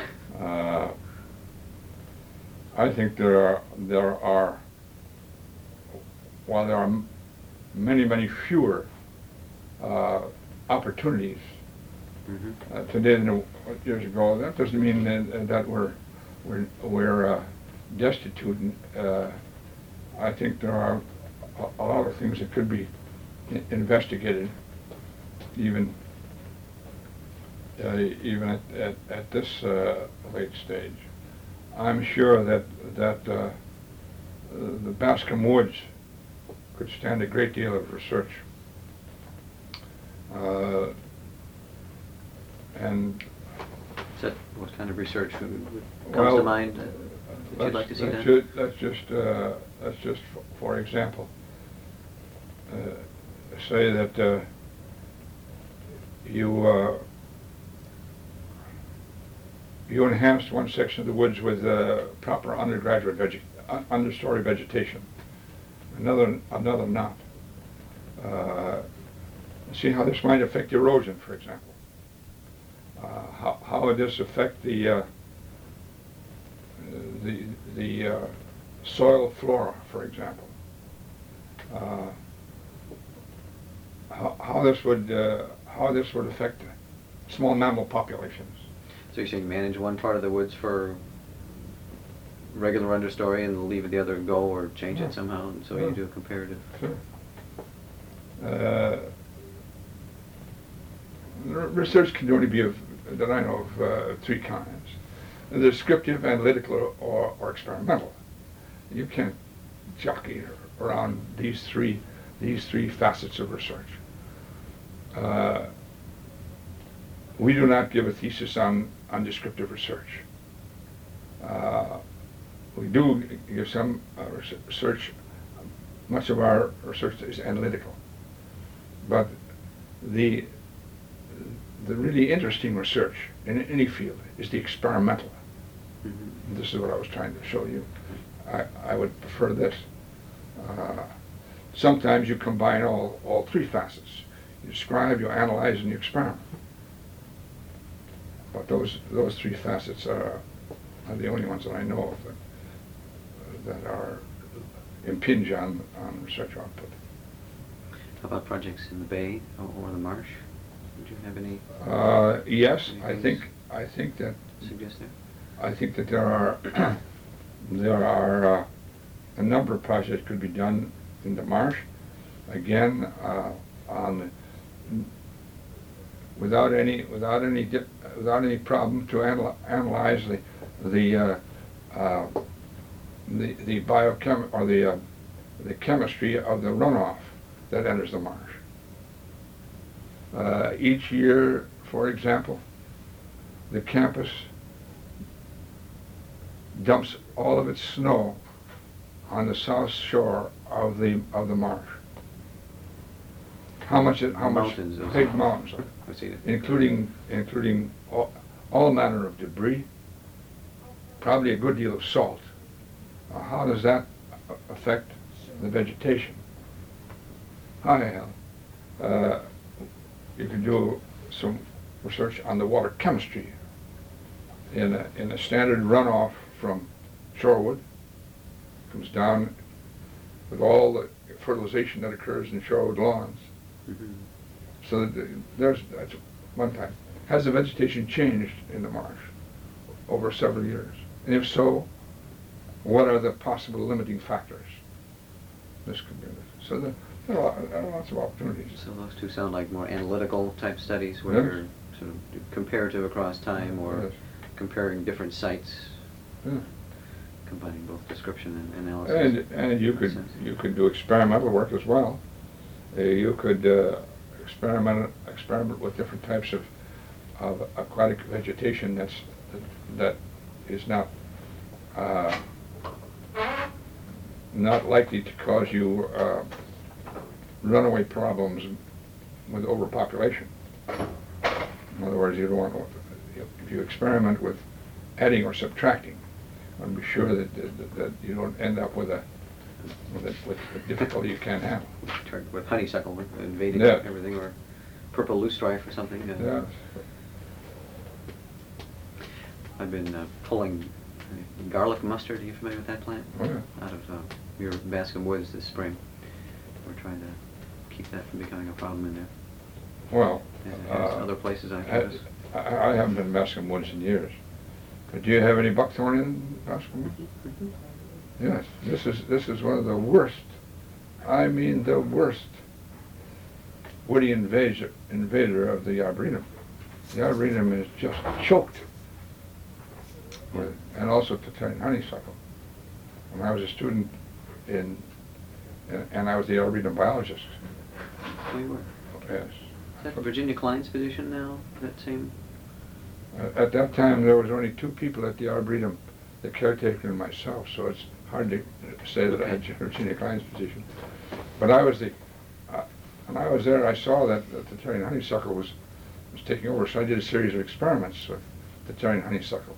I think there are while there are many fewer opportunities today than years ago, that doesn't mean that we're destitute. I think there are a lot of things that could be investigated, even at this late stage. I'm sure that the Bascom Woods could stand a great deal of research. And so what kind of research comes well, to mind that you'd like to see done? Let's just for example, say that you enhanced one section of the woods with proper understory vegetation, another not. See how this might affect erosion, for example. How would this affect the soil flora, for example? How this would affect small mammal populations. So you're saying manage one part of the woods for regular understory and leave the other go, or change it somehow, and so you do a comparative. Sure. Research can only be that I know of three kinds: the descriptive, analytical, or experimental. You can't jockey around these three facets of research. We do not give a thesis on descriptive research. We do give some research. Much of our research is analytical, but the really interesting research in any field is the experimental. Mm-hmm. This is what I was trying to show you. I would prefer this. Sometimes you combine all three facets. You describe, you analyze, and you experiment. But those three facets are the only ones that I know of that are impinge on research output. How about projects in the Bay or the marsh? Would you have any? Yes, I think that. Suggest there? I think that there are a number of projects could be done in the marsh. Again, without any problem to analyze the biochem or the chemistry of the runoff that enters the marsh. Each year, for example, the campus dumps all of its snow on the south shore of the marsh. How much? Big mountains, including all manner of debris, probably a good deal of salt. How does that affect the vegetation? Hi, Al. You can do some research on the water chemistry in a standard runoff from shorewood. Comes down with all the fertilization that occurs in shorewood lawns. Mm-hmm. So that's one time. Has the vegetation changed in the marsh over several years? And if so, what are the possible limiting factors? This could be it. So there are lots of opportunities. So those two sound like more analytical type studies where you're sort of comparative across time or comparing different sites. Yeah. combining both description and analysis. And you could do experimental work as well. You could experiment with different types of aquatic vegetation that is not likely to cause you runaway problems with overpopulation. In other words, you don't want to, if you experiment with adding or subtracting, you want to be sure that you don't end up with a difficulty you can't handle. With honeysuckle invading everything, or purple loosestrife or something. Yeah. I've been pulling garlic mustard. Are you familiar with that plant? Oh, yeah. Out of your Bascom Woods this spring. We're trying to keep that from becoming a problem in there. Well, other places on campus. I haven't been in Bascom Woods in years. But do you have any buckthorn in Bascom Woods? Mm-hmm. Yes. This is one of the worst. I mean the worst woody invader of the arboretum. The arboretum is just choked with, and also Tatarian honeysuckle. When I was a student and I was the arboretum biologist. Oh, you were? Yes. Is that Virginia Klein's position now, that same? At that time, there was only two people at the arboretum, the caretaker and myself, so it's hard to say that I had Virginia Klein's position. But I was when I was there, I saw that the Tatarian honeysuckle was taking over, so I did a series of experiments with Tatarian honeysuckle.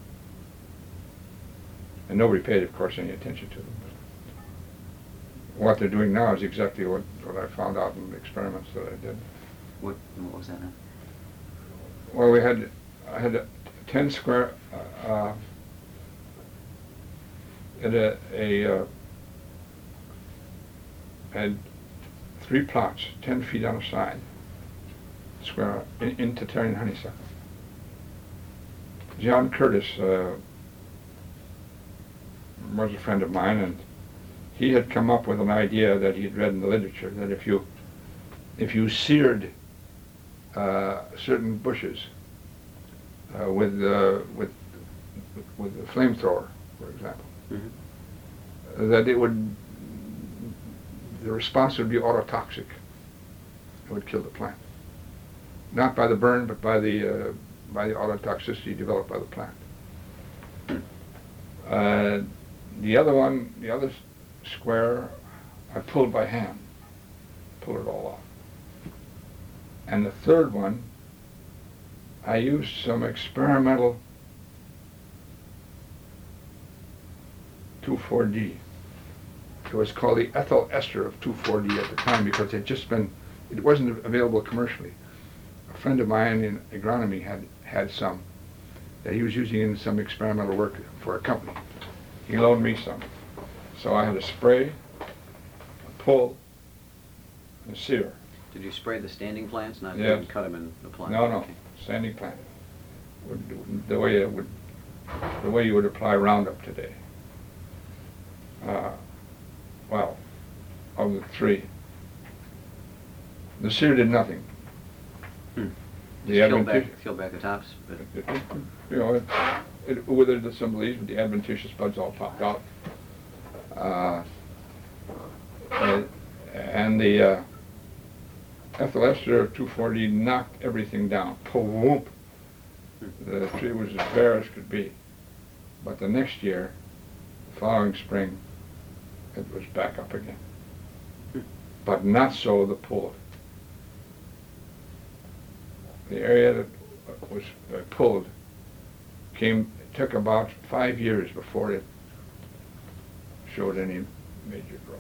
And nobody paid, of course, any attention to them. What they're doing now is exactly what I found out in the experiments that I did. What was that now? Well, I had 10 square, had 3 plots, 10 feet on a side, square, in Tatarian honeysuckle. John Curtis was a friend of mine, and he had come up with an idea that he had read in the literature, that if you seared certain bushes with a flamethrower, for example, that the response would be autotoxic. It would kill the plant. Not by the burn, but by the autotoxicity developed by the plant. The other square, I pulled by hand, pulled it all off. And the third one, I used some experimental 2,4-D. It was called the ethyl ester of 2,4-D at the time because it wasn't available commercially. A friend of mine in agronomy had some that he was using in some experimental work for a company. He loaned me some. So I had a spray, a pull, and a sear. Did you spray the standing plants? Not Yes. cut them and apply? No, Okay. standing plant. The way you would apply Roundup today. Well, of the 3, the sear did nothing. Just kill back the tops? But It withered the leaves, but the adventitious buds all popped out. And the ethyl ester of 2,4-D knocked everything down. Whoop! The tree was as bare as could be. But the next year, the following spring, it was back up again. But not so the pulled. The area that was pulled took about 5 years before it showed any major growth.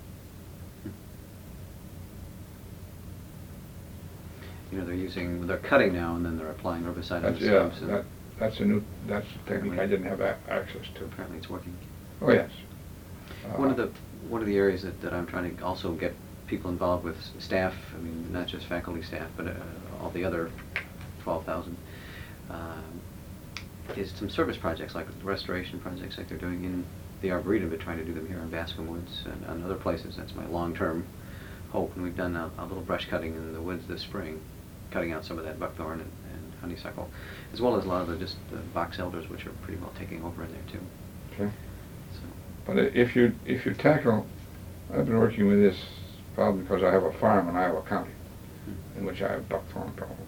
They're cutting now and then they're applying herbicide on the stumps. That's a technique I didn't have access to. Apparently it's working. Oh yes. One of the areas that I'm trying to also get people involved with, staff, I mean not just faculty staff, but all the other 12,000, is some service projects like restoration projects like they're doing in the Arboretum, but trying to do them here in Bascom Woods and other places. That's my long-term hope. And we've done a little brush cutting in the woods this spring, cutting out some of that buckthorn and honeysuckle, as well as a lot of the box elders, which are pretty well taking over in there too. Okay. But if you tackle, I've been working with this probably because I have a farm in Iowa County, in which I have buckthorn problem,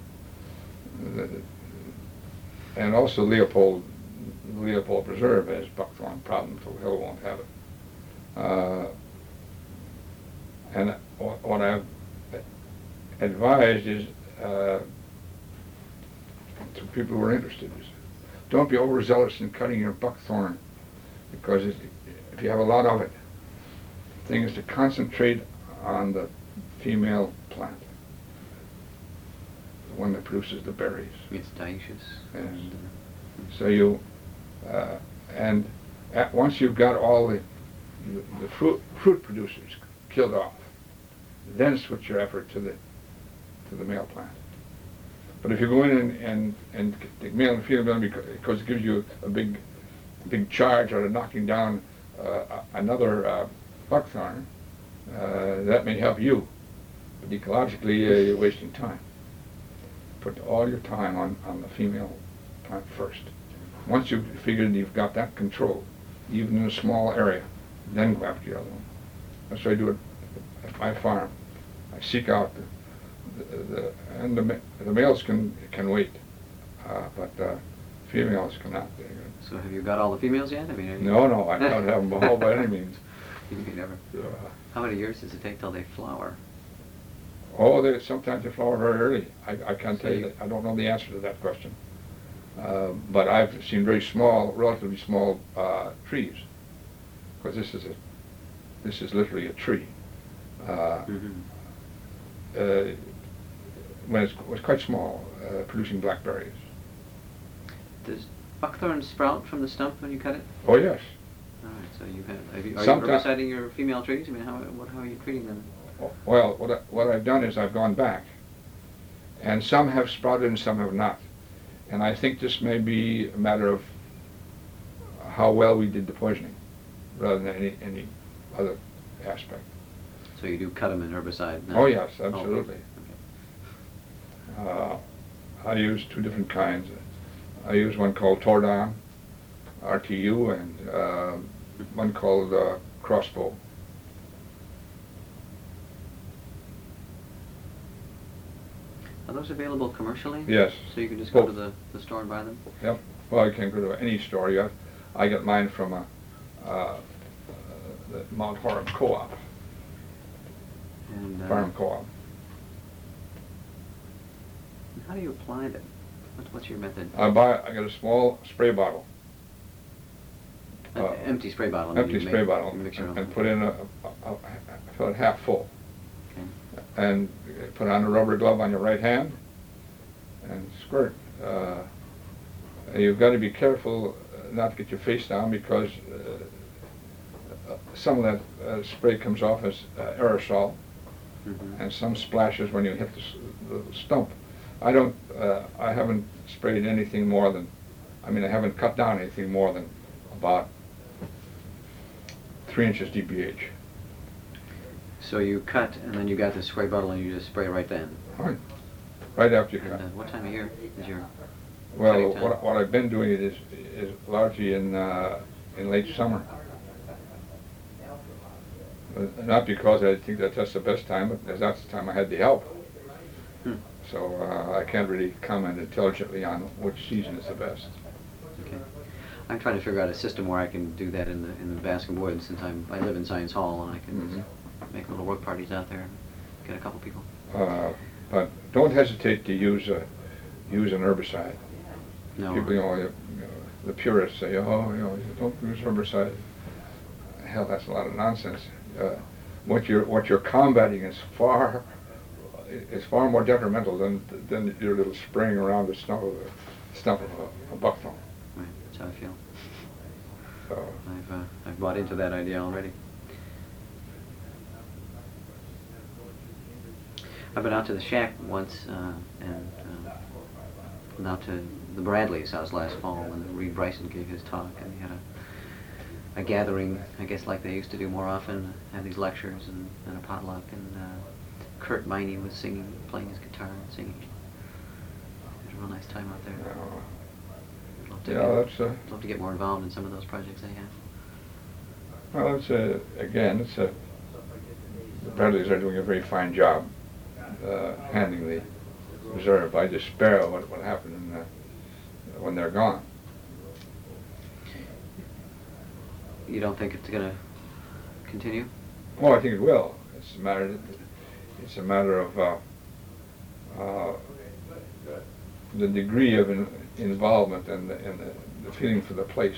and also Leopold Preserve has buckthorn problem, so Hill won't have it. And what I've advised is to people who are interested is don't be overzealous in cutting your buckthorn, because if you have a lot of it, the thing is to concentrate on the female plant, the one that produces the berries. It's dioecious. And so you, once you've got all the fruit producers killed off, then switch your effort to the male plant. But if you go in and the male and female, because it gives you a big charge out of knocking down another buckthorn, that may help you. But ecologically, you're wasting time. Put all your time on the female plant first. Once you've figured you've got that controlled, even in a small area, then go after the other one. That's what I do at my farm. I seek out the males can wait, but females cannot. So have you got all the females yet? I mean, No, I don't have them all by any means. You never. How many years does it take till they flower? Oh, sometimes they flower very early. I can't tell you that. I don't know the answer to that question. But I've seen very small, relatively small trees, because this is literally a tree. When it was quite small, producing blackberries. Does buckthorn sprout from the stump when you cut it? Oh yes. All right. So are you herbiciding your female trees? I mean, how are you treating them? Well, what I've done is I've gone back, and some have sprouted and some have not. And I think this may be a matter of how well we did the poisoning, rather than any other aspect. So you do cut them in herbicide? Oh yes, absolutely. Oh, okay. I use two different kinds. I use one called Tordon, RTU, and one called Crossbow. Are those available commercially? Yes. So you can just go to the store and buy them? Yep. Well, you can go to any store. I get mine from the Mount Horeb Co-op, and, Farm Co-op. How do you apply them? What's your method? I get a small spray bottle. Empty spray bottle. Empty spray bottle, and put in fill it half full. Okay. And put on a rubber glove on your right hand and squirt. You've got to be careful not to get your face down, because some of that spray comes off as aerosol, and some splashes when you hit the stump. I haven't sprayed anything more than, I haven't cut down anything more than about 3 inches DBH. So you cut, and then you got the spray bottle, and you just spray right then? Right after you cut. What time of year is your Well, what I've been doing is largely in late summer. Not because I think that's the best time, but that's the time I had the help. So I can't really comment intelligently on which season is the best. Okay. I'm trying to figure out a system where I can do that in the Bascom Woods, since I live in Science Hall, and I can make little work parties out there and get a couple people. But don't hesitate to use an herbicide. No. People, the purists say, don't use herbicide. Hell, that's a lot of nonsense. What you're combating is far more detrimental than your little spraying around the stump of a buckthorn. Right, that's how I feel. So I've bought into that idea already. I've been out to the shack once, and out to the Bradley's house last fall when Reed Bryson gave his talk, and he had a gathering, I guess like they used to do more often, have these lectures and a potluck, and Kurt Miney was singing, playing his guitar and singing. It was a real nice time out there. I'd love to get more involved in some of those projects they have. Well, the Bradleys are doing a very fine job handling the reserve. I despair of what will happen when they're gone. You don't think it's going to continue? Well, I think it will. It's a matter of the degree of involvement and the feeling for the place.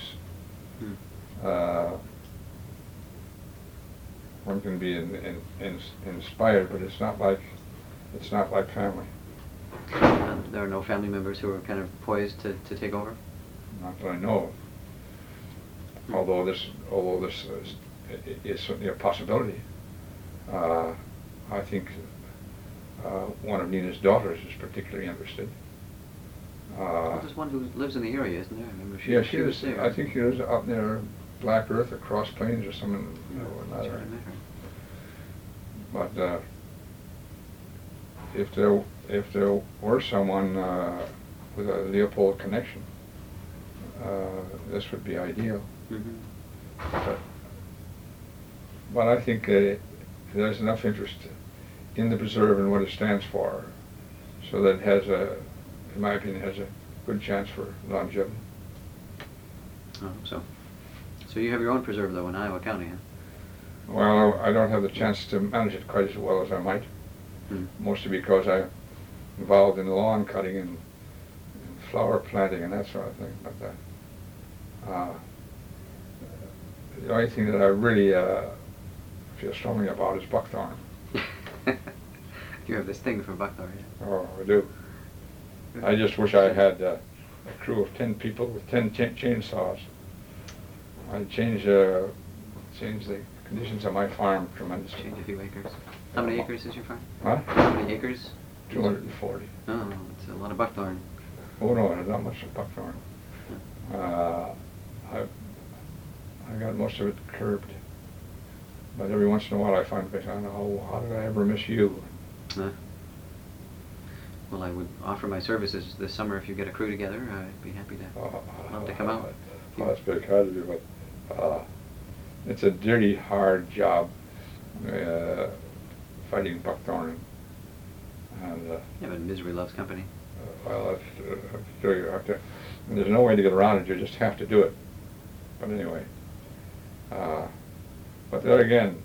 One can be inspired, but it's not like family. There are no family members who are kind of poised to take over? Not that I know of. Although this is certainly a possibility. I think one of Nina's daughters is particularly interested. Well, there's one who lives in the area, isn't there? I remember she was there. I think she was up near Black Earth or Cross Plains or something. That's right, I met her. But if there were someone with a Leopold connection, this would be ideal. Mm-hmm. But I think there's enough interest in the preserve and what it stands for, so that it has in my opinion, has a good chance for longevity. Oh, so you have your own preserve, though, in Iowa County, huh? Well, I don't have the chance to manage it quite as well as I might, mostly because I'm involved in lawn cutting and flower planting and that sort of thing. But the only thing that I really feel strongly about is buckthorn. You have this thing for buckthorn, yeah? Oh, I do. I just wish I had a crew of 10 people with 10 chainsaws. I'd change the conditions of my farm tremendously. Change a few acres. How many acres is your farm? Huh? How many acres? 240. Oh, it's a lot of buckthorn. Oh no, there's not much of buckthorn. I got most of it curbed. But every once in a while I find things, how did I ever miss you? Well, I would offer my services this summer if you get a crew together. I'd be happy to love to come out. Oh, that's very kind of you, but it's a dirty, hard job fighting buckthorn. And, yeah, but misery loves company. Well, you have to. And there's no way to get around it. You just have to do it. But anyway, but there again,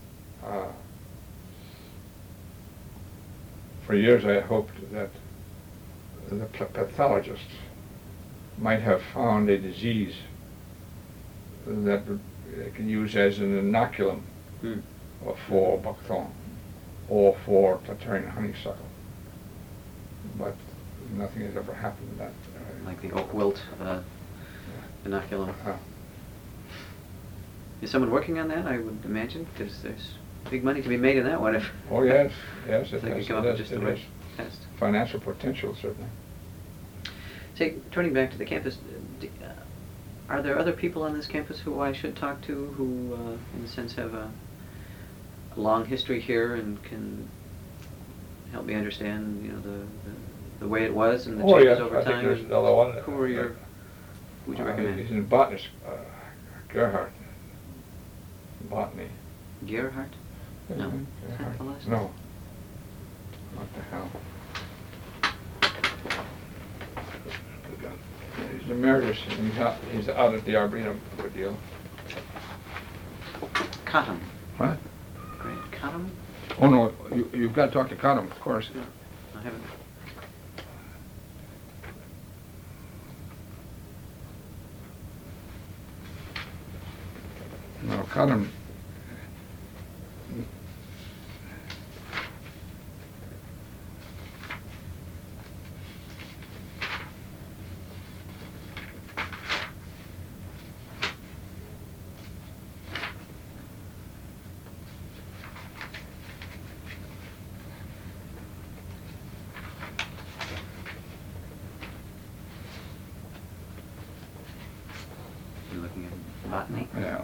for years I hoped that the pathologists might have found a disease that they can use as an inoculum for buckthorn or for Tartarian honeysuckle. But nothing has ever happened that. Like the oak wilt inoculum. Is someone working on that, I would imagine? Because there's big money to be made in that one. Oh, yes, it If they has. could come up with just the right test. Financial potential, certainly. Say, turning back to the campus, are there other people on this campus who I should talk to who, in a sense, have a long history here and can help me understand, the way it was and the changes over I time? think there's another one. Who would you recommend? He's in botanist, Gerhardt. Botany. Gerhardt? No. Is that the last name? No. What the hell? He's emeritus, and he's out at the Arboretum a good deal. Cottam. What? Great. Cottam? Oh no, you've got to talk to Cottam, of course. Yeah, I haven't. No, Cottam. You're looking at botany? Yeah.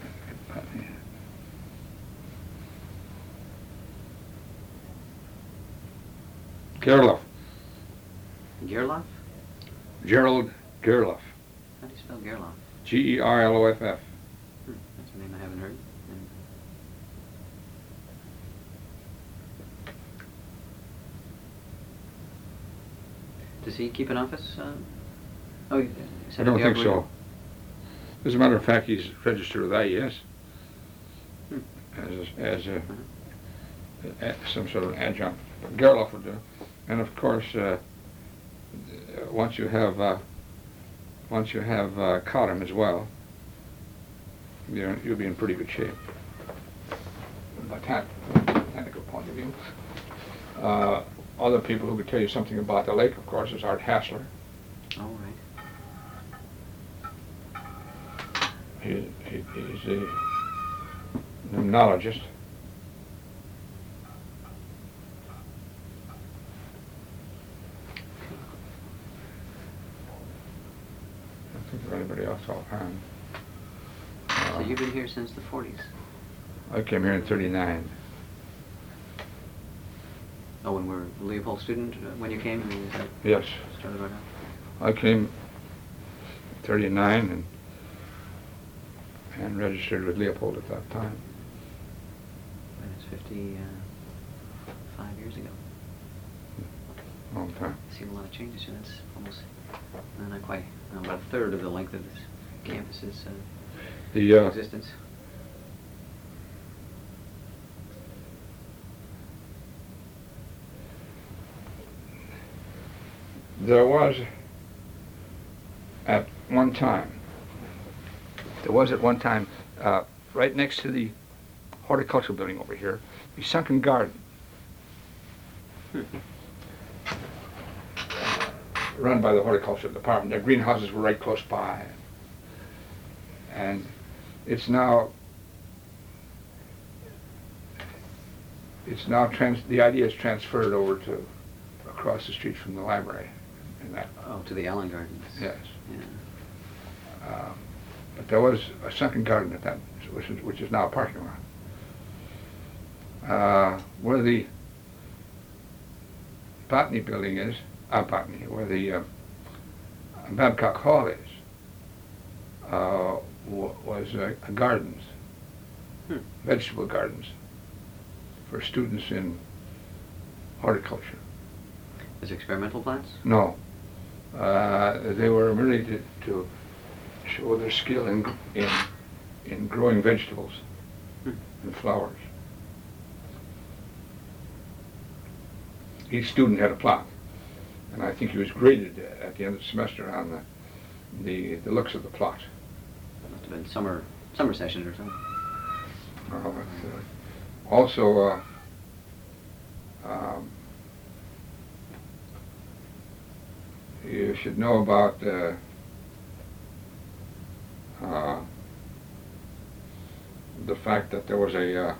Gerloff. Gerloff? Gerald Gerloff. How do you spell Gerloff? Gerloff. That's a name I haven't heard. Does he keep an office? Oh, you I said don't at the think Arboretum? so. As a matter of fact, he's registered with IES Hmm. as some sort of adjunct. But Gerloff would do. And of course, once you have Cottam as well, you'll be in pretty good shape. From a botanical point of view. Other people who could tell you something about the lake, of course, is Art Hassler. Oh, right. He's a limnologist. I don't think of anybody else offhand. So you've been here since the 40s? I came here in '39. Oh, when were Leopold student when you came? I mean, is that Yes. started right now? I came '39 and registered with Leopold at that time. And it's 55 years ago. Long time. I've seen a lot of changes here. That's almost, not quite, about a third of the length of this campus's The existence. There was at one time, right next to the horticultural building over here, a sunken garden. Run by the horticultural department. The greenhouses were right close by. And it's now the idea is transferred over to across the street from the library. And that, Oh, to the Allen Gardens. yes. Yeah. But there was a sunken garden at that, which is now a parking lot. Where the botany building is, where the Babcock Hall is, was gardens, vegetable gardens for students in horticulture. As experimental plants? No, they were merely to show their skill in growing vegetables and flowers. Each student had a plot, and I think he was graded at the end of the semester on the looks of the plot. Must have been summer session or something. Also, you should know about the fact that there was a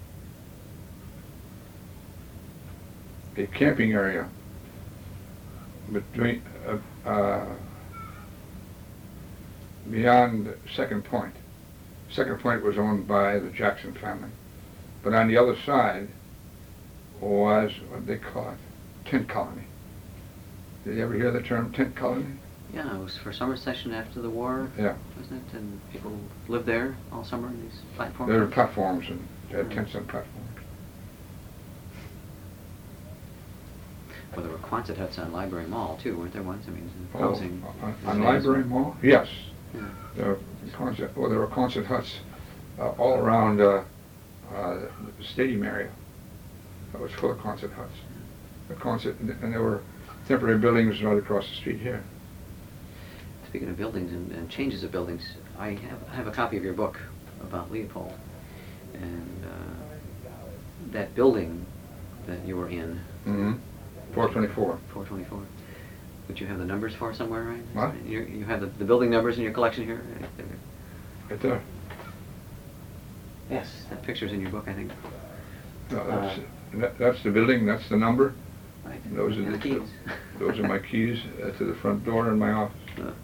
camping area between beyond Second Point. Second Point was owned by the Jackson family, but on the other side was what they call it, tent colony. Did you ever hear the term tent colony? Yeah, it was for summer session after the war, Yeah. wasn't it? And people lived there all summer in these platforms. There were platforms and they had tents on platforms. Well, there were Quonset huts on Library Mall too, weren't there once? I mean, Oh, housing. on Library Mall? Yes. Yeah. There were Quonset huts all around the stadium area. That was full of Quonset huts. And there were temporary buildings right across the street here. Speaking of buildings and changes of buildings, I have a copy of your book about Leopold, and that building that you were in. Mm-hmm. 424. 424. Would you have the numbers for somewhere, right? What? You have the building numbers in your collection here? Right there. Yes, that picture's in your book, I think. No, that's the building. That's the number. Right. Those are And the keys. Those are my keys to the front door in my office.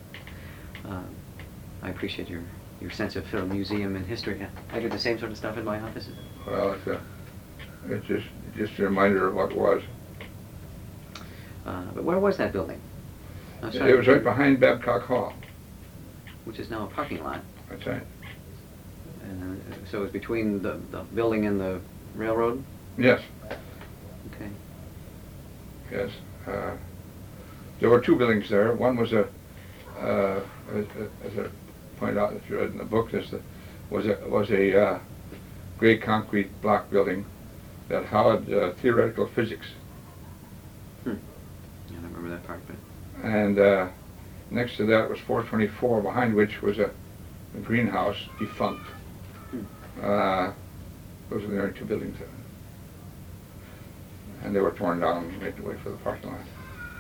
I appreciate your sense of museum and history. I do the same sort of stuff in my office. Well, it's just a reminder of what was. But where was that building? It was right behind Babcock Hall. Which is now a parking lot. That's right. And so it's between the building and the railroad? Yes. Okay. Yes. There were two buildings there. One was as I point out, if you read in the book, was a gray concrete block building that housed theoretical physics. I don't remember that part, but. And next to that was 424, behind which was a greenhouse, defunct. Those were the only two buildings there. And they were torn down and made way for the parking lot.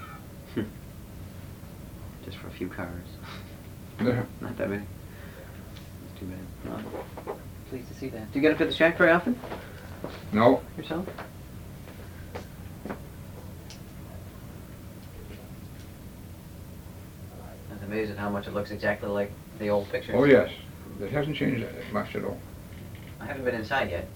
Just for a few cars. Yeah. Not that many. That's too bad. No, I'm pleased to see that. Do you get up to the shack very often? No. Yourself? I was amazed at how much it looks exactly like the old pictures. Oh yes, it hasn't changed much at all. I haven't been inside yet.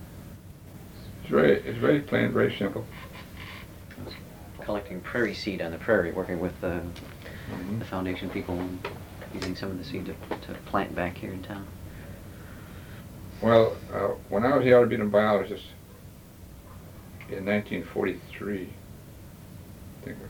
It's very plain, very simple. I was collecting prairie seed on the prairie, working with the foundation people and using some of the seed to plant back here in town. Well, when I was the Arboretum biologist in 1943, I think,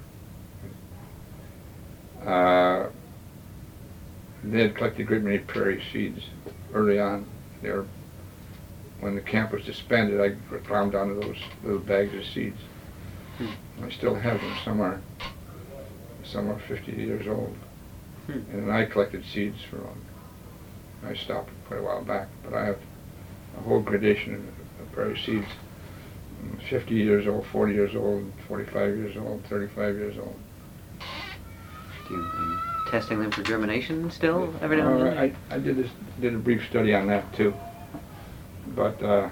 they had collected a great many prairie seeds early on. When the camp was disbanded, I climbed onto those little bags of seeds. I still have them. Some are 50 years old. And then I collected seeds for them. I stopped quite a while back, but I have a whole gradation of prairie seeds. 50 years old, 40 years old, 45 years old, 35 years old. Are you testing them for germination still every now and then? I did a brief study on that too. But I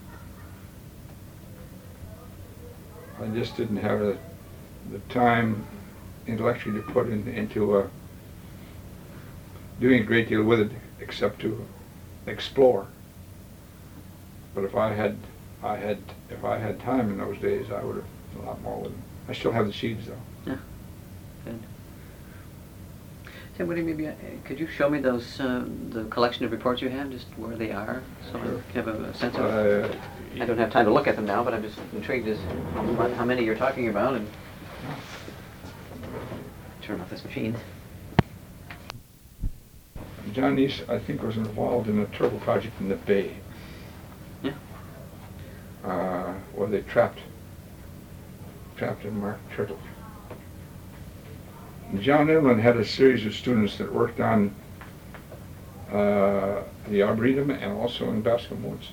just didn't have the time intellectually to put into doing a great deal with it, except to explore. But if I had time in those days, I would have done a lot more with them. I still have the seeds though. Yeah, good. Tim, maybe could you show me those the collection of reports you have, just where they are, so Sure. I have a sense of. I don't have time to look at them now, but I'm just intrigued as how many you're talking about. And turn off this machine. John Neese, I think, was involved in a turtle project in the Bay. Yeah. Where they trapped and marked turtles. John Inland had a series of students that worked on the Arboretum and also in Bascom Woods.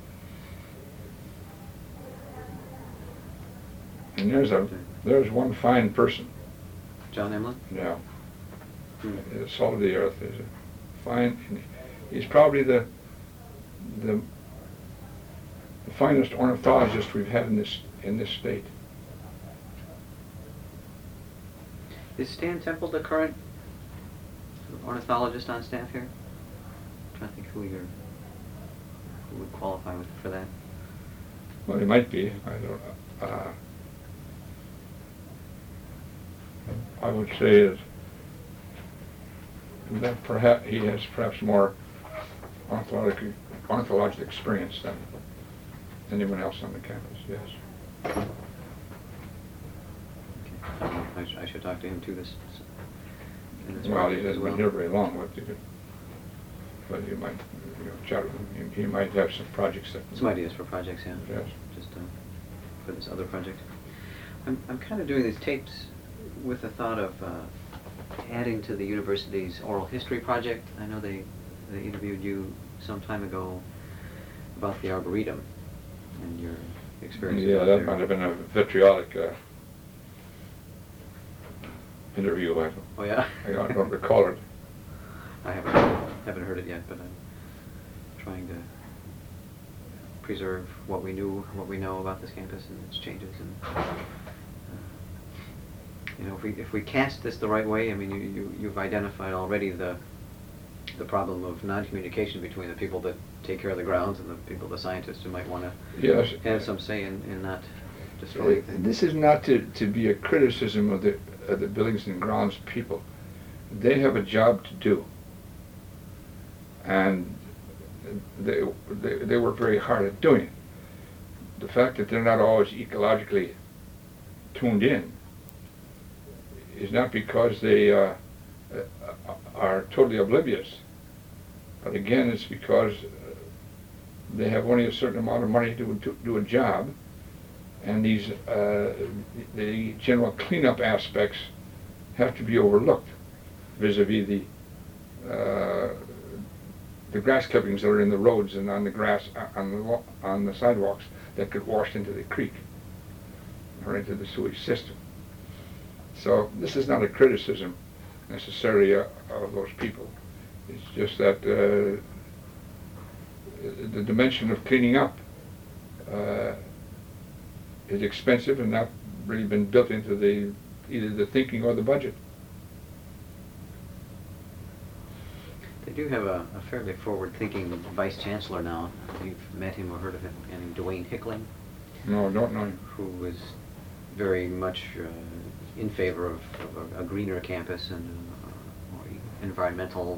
And there's one fine person. John Emlyn? Yeah. The salt of the earth is a fine. He's probably the finest ornithologist we've had in this state. Is Stan Temple the current ornithologist on staff here? I'm trying to think who would qualify for that. Well, he might be. I don't know. I would say that perhaps he has more ornithological experience than anyone else on the campus. Yes. I should talk to him too. Well, he hasn't been here very long, but you might chat with him. He might have some projects that. Some ideas for projects, yeah. Yes. Just for this other project. I'm kind of doing these tapes with the thought of adding to the university's oral history project. I know they interviewed you some time ago about the Arboretum and your experience. Yeah, that might have been a vitriolic interview. Oh yeah. I don't recall it. I haven't heard it yet, but I'm trying to preserve what we know about this campus and its changes. And if we cast this the right way, I mean, you've identified already the problem of non-communication between the people that take care of the grounds and the people, the scientists, who might want to have some say in not destroying things. This is not to be a criticism of the buildings and grounds people. They have a job to do, and they work very hard at doing it. The fact that they're not always ecologically tuned in is not because they are totally oblivious, but again, it's because they have only a certain amount of money to do a job, and these the general cleanup aspects have to be overlooked vis-a-vis the grass clippings that are in the roads and on the grass on the sidewalks that could wash into the creek or into the sewage system. So this is not a criticism necessarily of those people. It's just that the dimension of cleaning up is expensive and not really been built into either the thinking or the budget. They do have a fairly forward-thinking vice chancellor now. You've met him or heard of him, named Dwayne Hickling. No, don't know him. Who is very much in favor of a greener campus and more environmental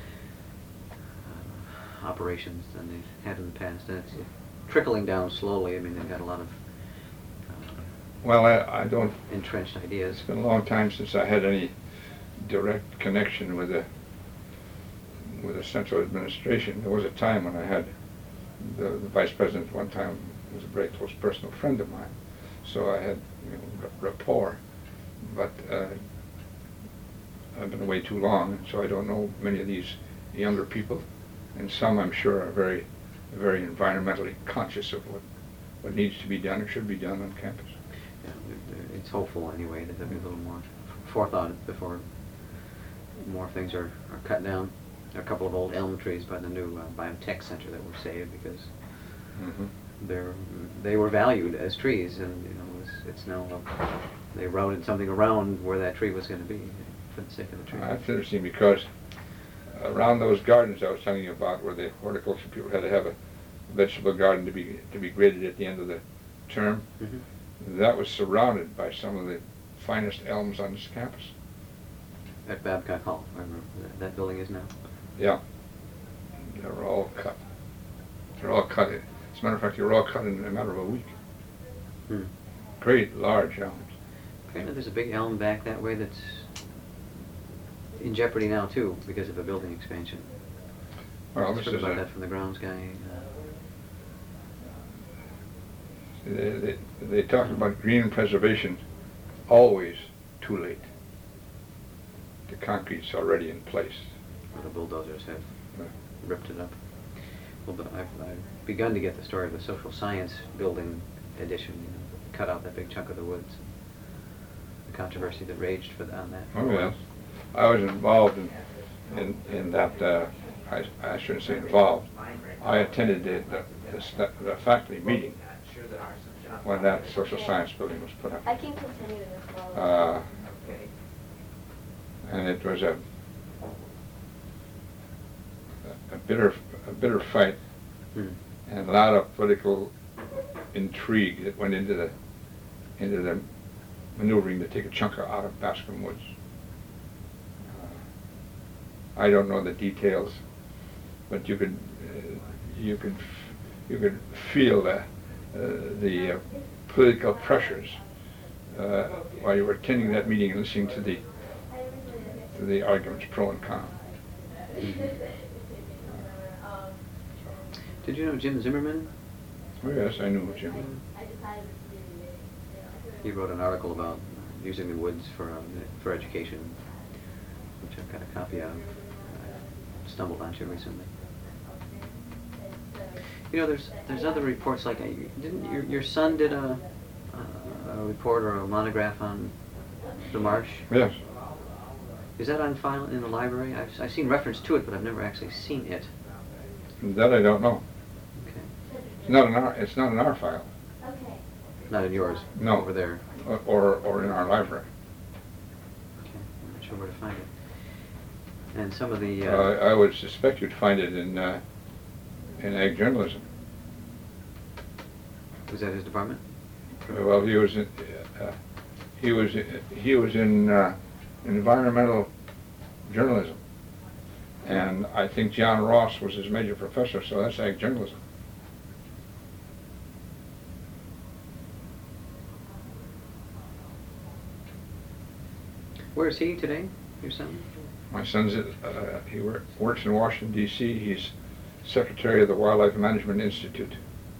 operations than they've had in the past. And it's trickling down slowly. I mean, they've got a lot of well, I don't entrenched ideas. It's been a long time since I had any direct connection with the central administration. There was a time when I had the vice president one time was a very close personal friend of mine, so I had rapport. But I've been away too long, and so I don't know many of these younger people, and some I'm sure are very environmentally conscious of what needs to be done or should be done on campus. Yeah, it's hopeful anyway that there'll be a little more forethought before more things are cut down. There are a couple of old elm trees by the new biotech center that were saved because they were valued as trees, and it's now they routed something around where that tree was going to be for the sake of the tree. That's interesting because around those gardens I was telling you about, where the horticulture people had to have a vegetable garden to be graded at the end of the term, that was surrounded by some of the finest elms on this campus. At Babcock Hall, remember that building is now? Yeah. They were all cut. They're all cut. As a matter of fact, they were all cut in a matter of a week. Great, large elms. Apparently there's a big elm back that way that's in jeopardy now, too, because of a building expansion. Well, this is about that from the grounds guy. They talk about green preservation always too late. The concrete's already in place. Well, the bulldozers have ripped it up. Well, but I've begun to get the story of the social science building addition, cut out that big chunk of the woods. The controversy that raged on that. Oh, yes. I was involved in that, I shouldn't say involved. I attended the faculty meeting when that social science building was put up. I can continue to follow. And it was a bitter fight, and a lot of political intrigue that went into the maneuvering to take a chunk out of Bascom Woods. I don't know the details, but you could feel the political pressures while you were attending that meeting and listening to the arguments pro and con. Did you know Jim Zimmerman? Oh yes, I knew Jim. He wrote an article about using the woods for education, which I've got a copy of. I stumbled onto recently. There's other reports like didn't your son did a report or a monograph on the marsh? Yes. Is that on file in the library? I've seen reference to it, but I've never actually seen it. That I don't know. Okay. It's not in our file. Not in yours? No. Over there? Or in our library. Okay. I'm not sure where to find it. And some of the... I would suspect you'd find it in ag journalism. Was that his department? Well, he was in environmental journalism, and I think John Ross was his major professor, so that's ag journalism. Where is he today, your son? My son's, he works in Washington, D.C. He's secretary of the Wildlife Management Institute.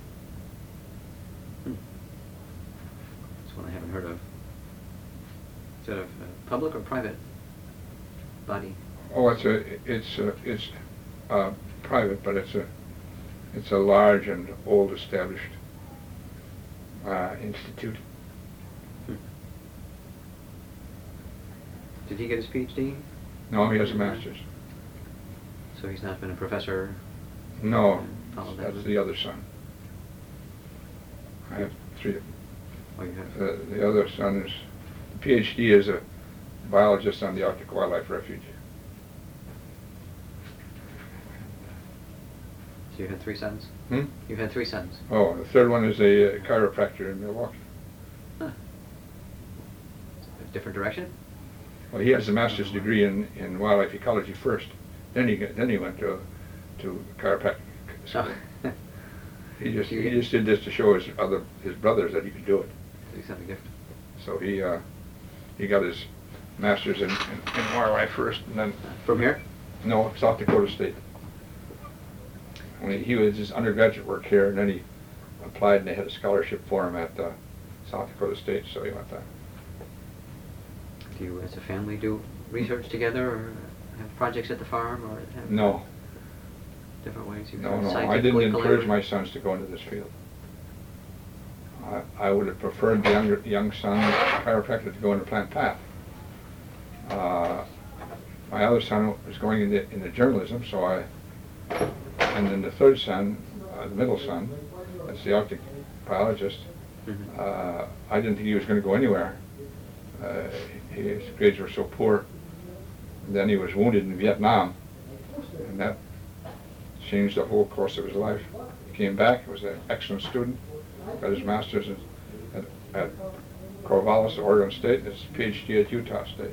That's one I haven't heard of. Is that a public or private body? Oh, it's private, but it's a large and old established institute. Did he get his PhD? No, he has a master's. So he's not been a professor? No, Follow that. that's the other son. I have three of them. Oh, you have? The other son is, the PhD is a biologist on the Arctic Wildlife Refuge. So you had three sons? Hmm? You had three sons? Oh, the third one is a chiropractor in Milwaukee. Huh. A different direction? Well, he has a master's degree in wildlife ecology first. Then he went to chiropractic school. Oh. He just did this to show his brothers that he could do it. Do something different. So he got his master's in wildlife first, and then From here? no, South Dakota State. He was his undergraduate work here, and then he applied, and they had a scholarship for him at South Dakota State, so he went there. Do you, as a family, do research together, or have projects at the farm, or have No, different ways you no, I didn't scientifically encourage collaborate? my sons to go into this field. I would have preferred the young son, chiropractor, to go into plant path. My other son was going into journalism, and then the third son, the middle son, that's the Arctic biologist, Mhm. I didn't think he was going to go anywhere. His grades were so poor. Then he was wounded in Vietnam, and that changed the whole course of his life. He came back, was an excellent student, got his master's at Corvallis, Oregon State, and his PhD at Utah State.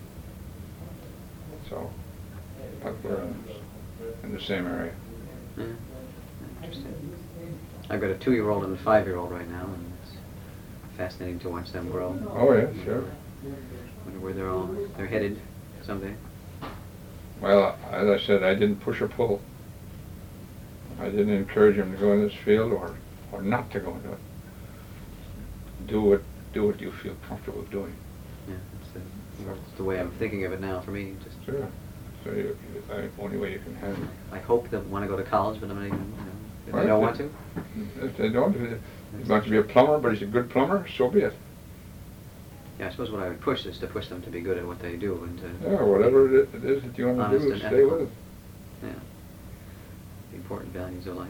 So, but we're in the same area. Yeah. Interesting. I've got a 2-year-old and a 5-year-old right now, and it's fascinating to watch them grow. Oh yeah, sure. Wonder where they're headed someday. Well, as I said, I didn't push or pull. I didn't encourage him to go in this field or not to go into it. Do what you feel comfortable doing. Yeah, that's the way I'm thinking of it now for me. Just Sure. So the only way you can handle it. I hope they'll want to go to college, but I'm not even, if Well, they don't want to. If they don't, if he wants to be a plumber, but he's a good plumber, so be it. Yeah, I suppose what I would push is to push them to be good at what they do and to Yeah, whatever it is that you want to honest do, and stay ethical. with it. Yeah, the important values of life.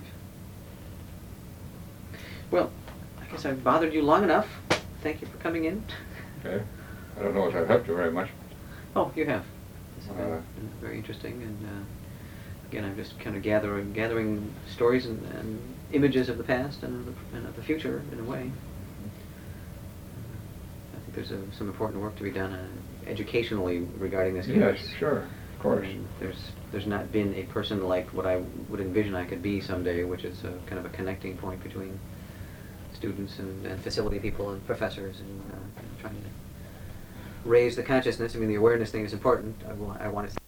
Well, I guess I've bothered you long enough. Thank you for coming in. Okay. I don't know if I've helped you very much. Oh, you have. This has been very interesting, and again, I'm just kind of gathering stories and images of the past and of the future in a way. I think there's some important work to be done educationally regarding this Yes, case. sure, of course. And there's not been a person like what I would envision I could be someday, which is a kind of a connecting point between students and facility people and professors, and trying to raise the consciousness. I mean, the awareness thing is important. I want to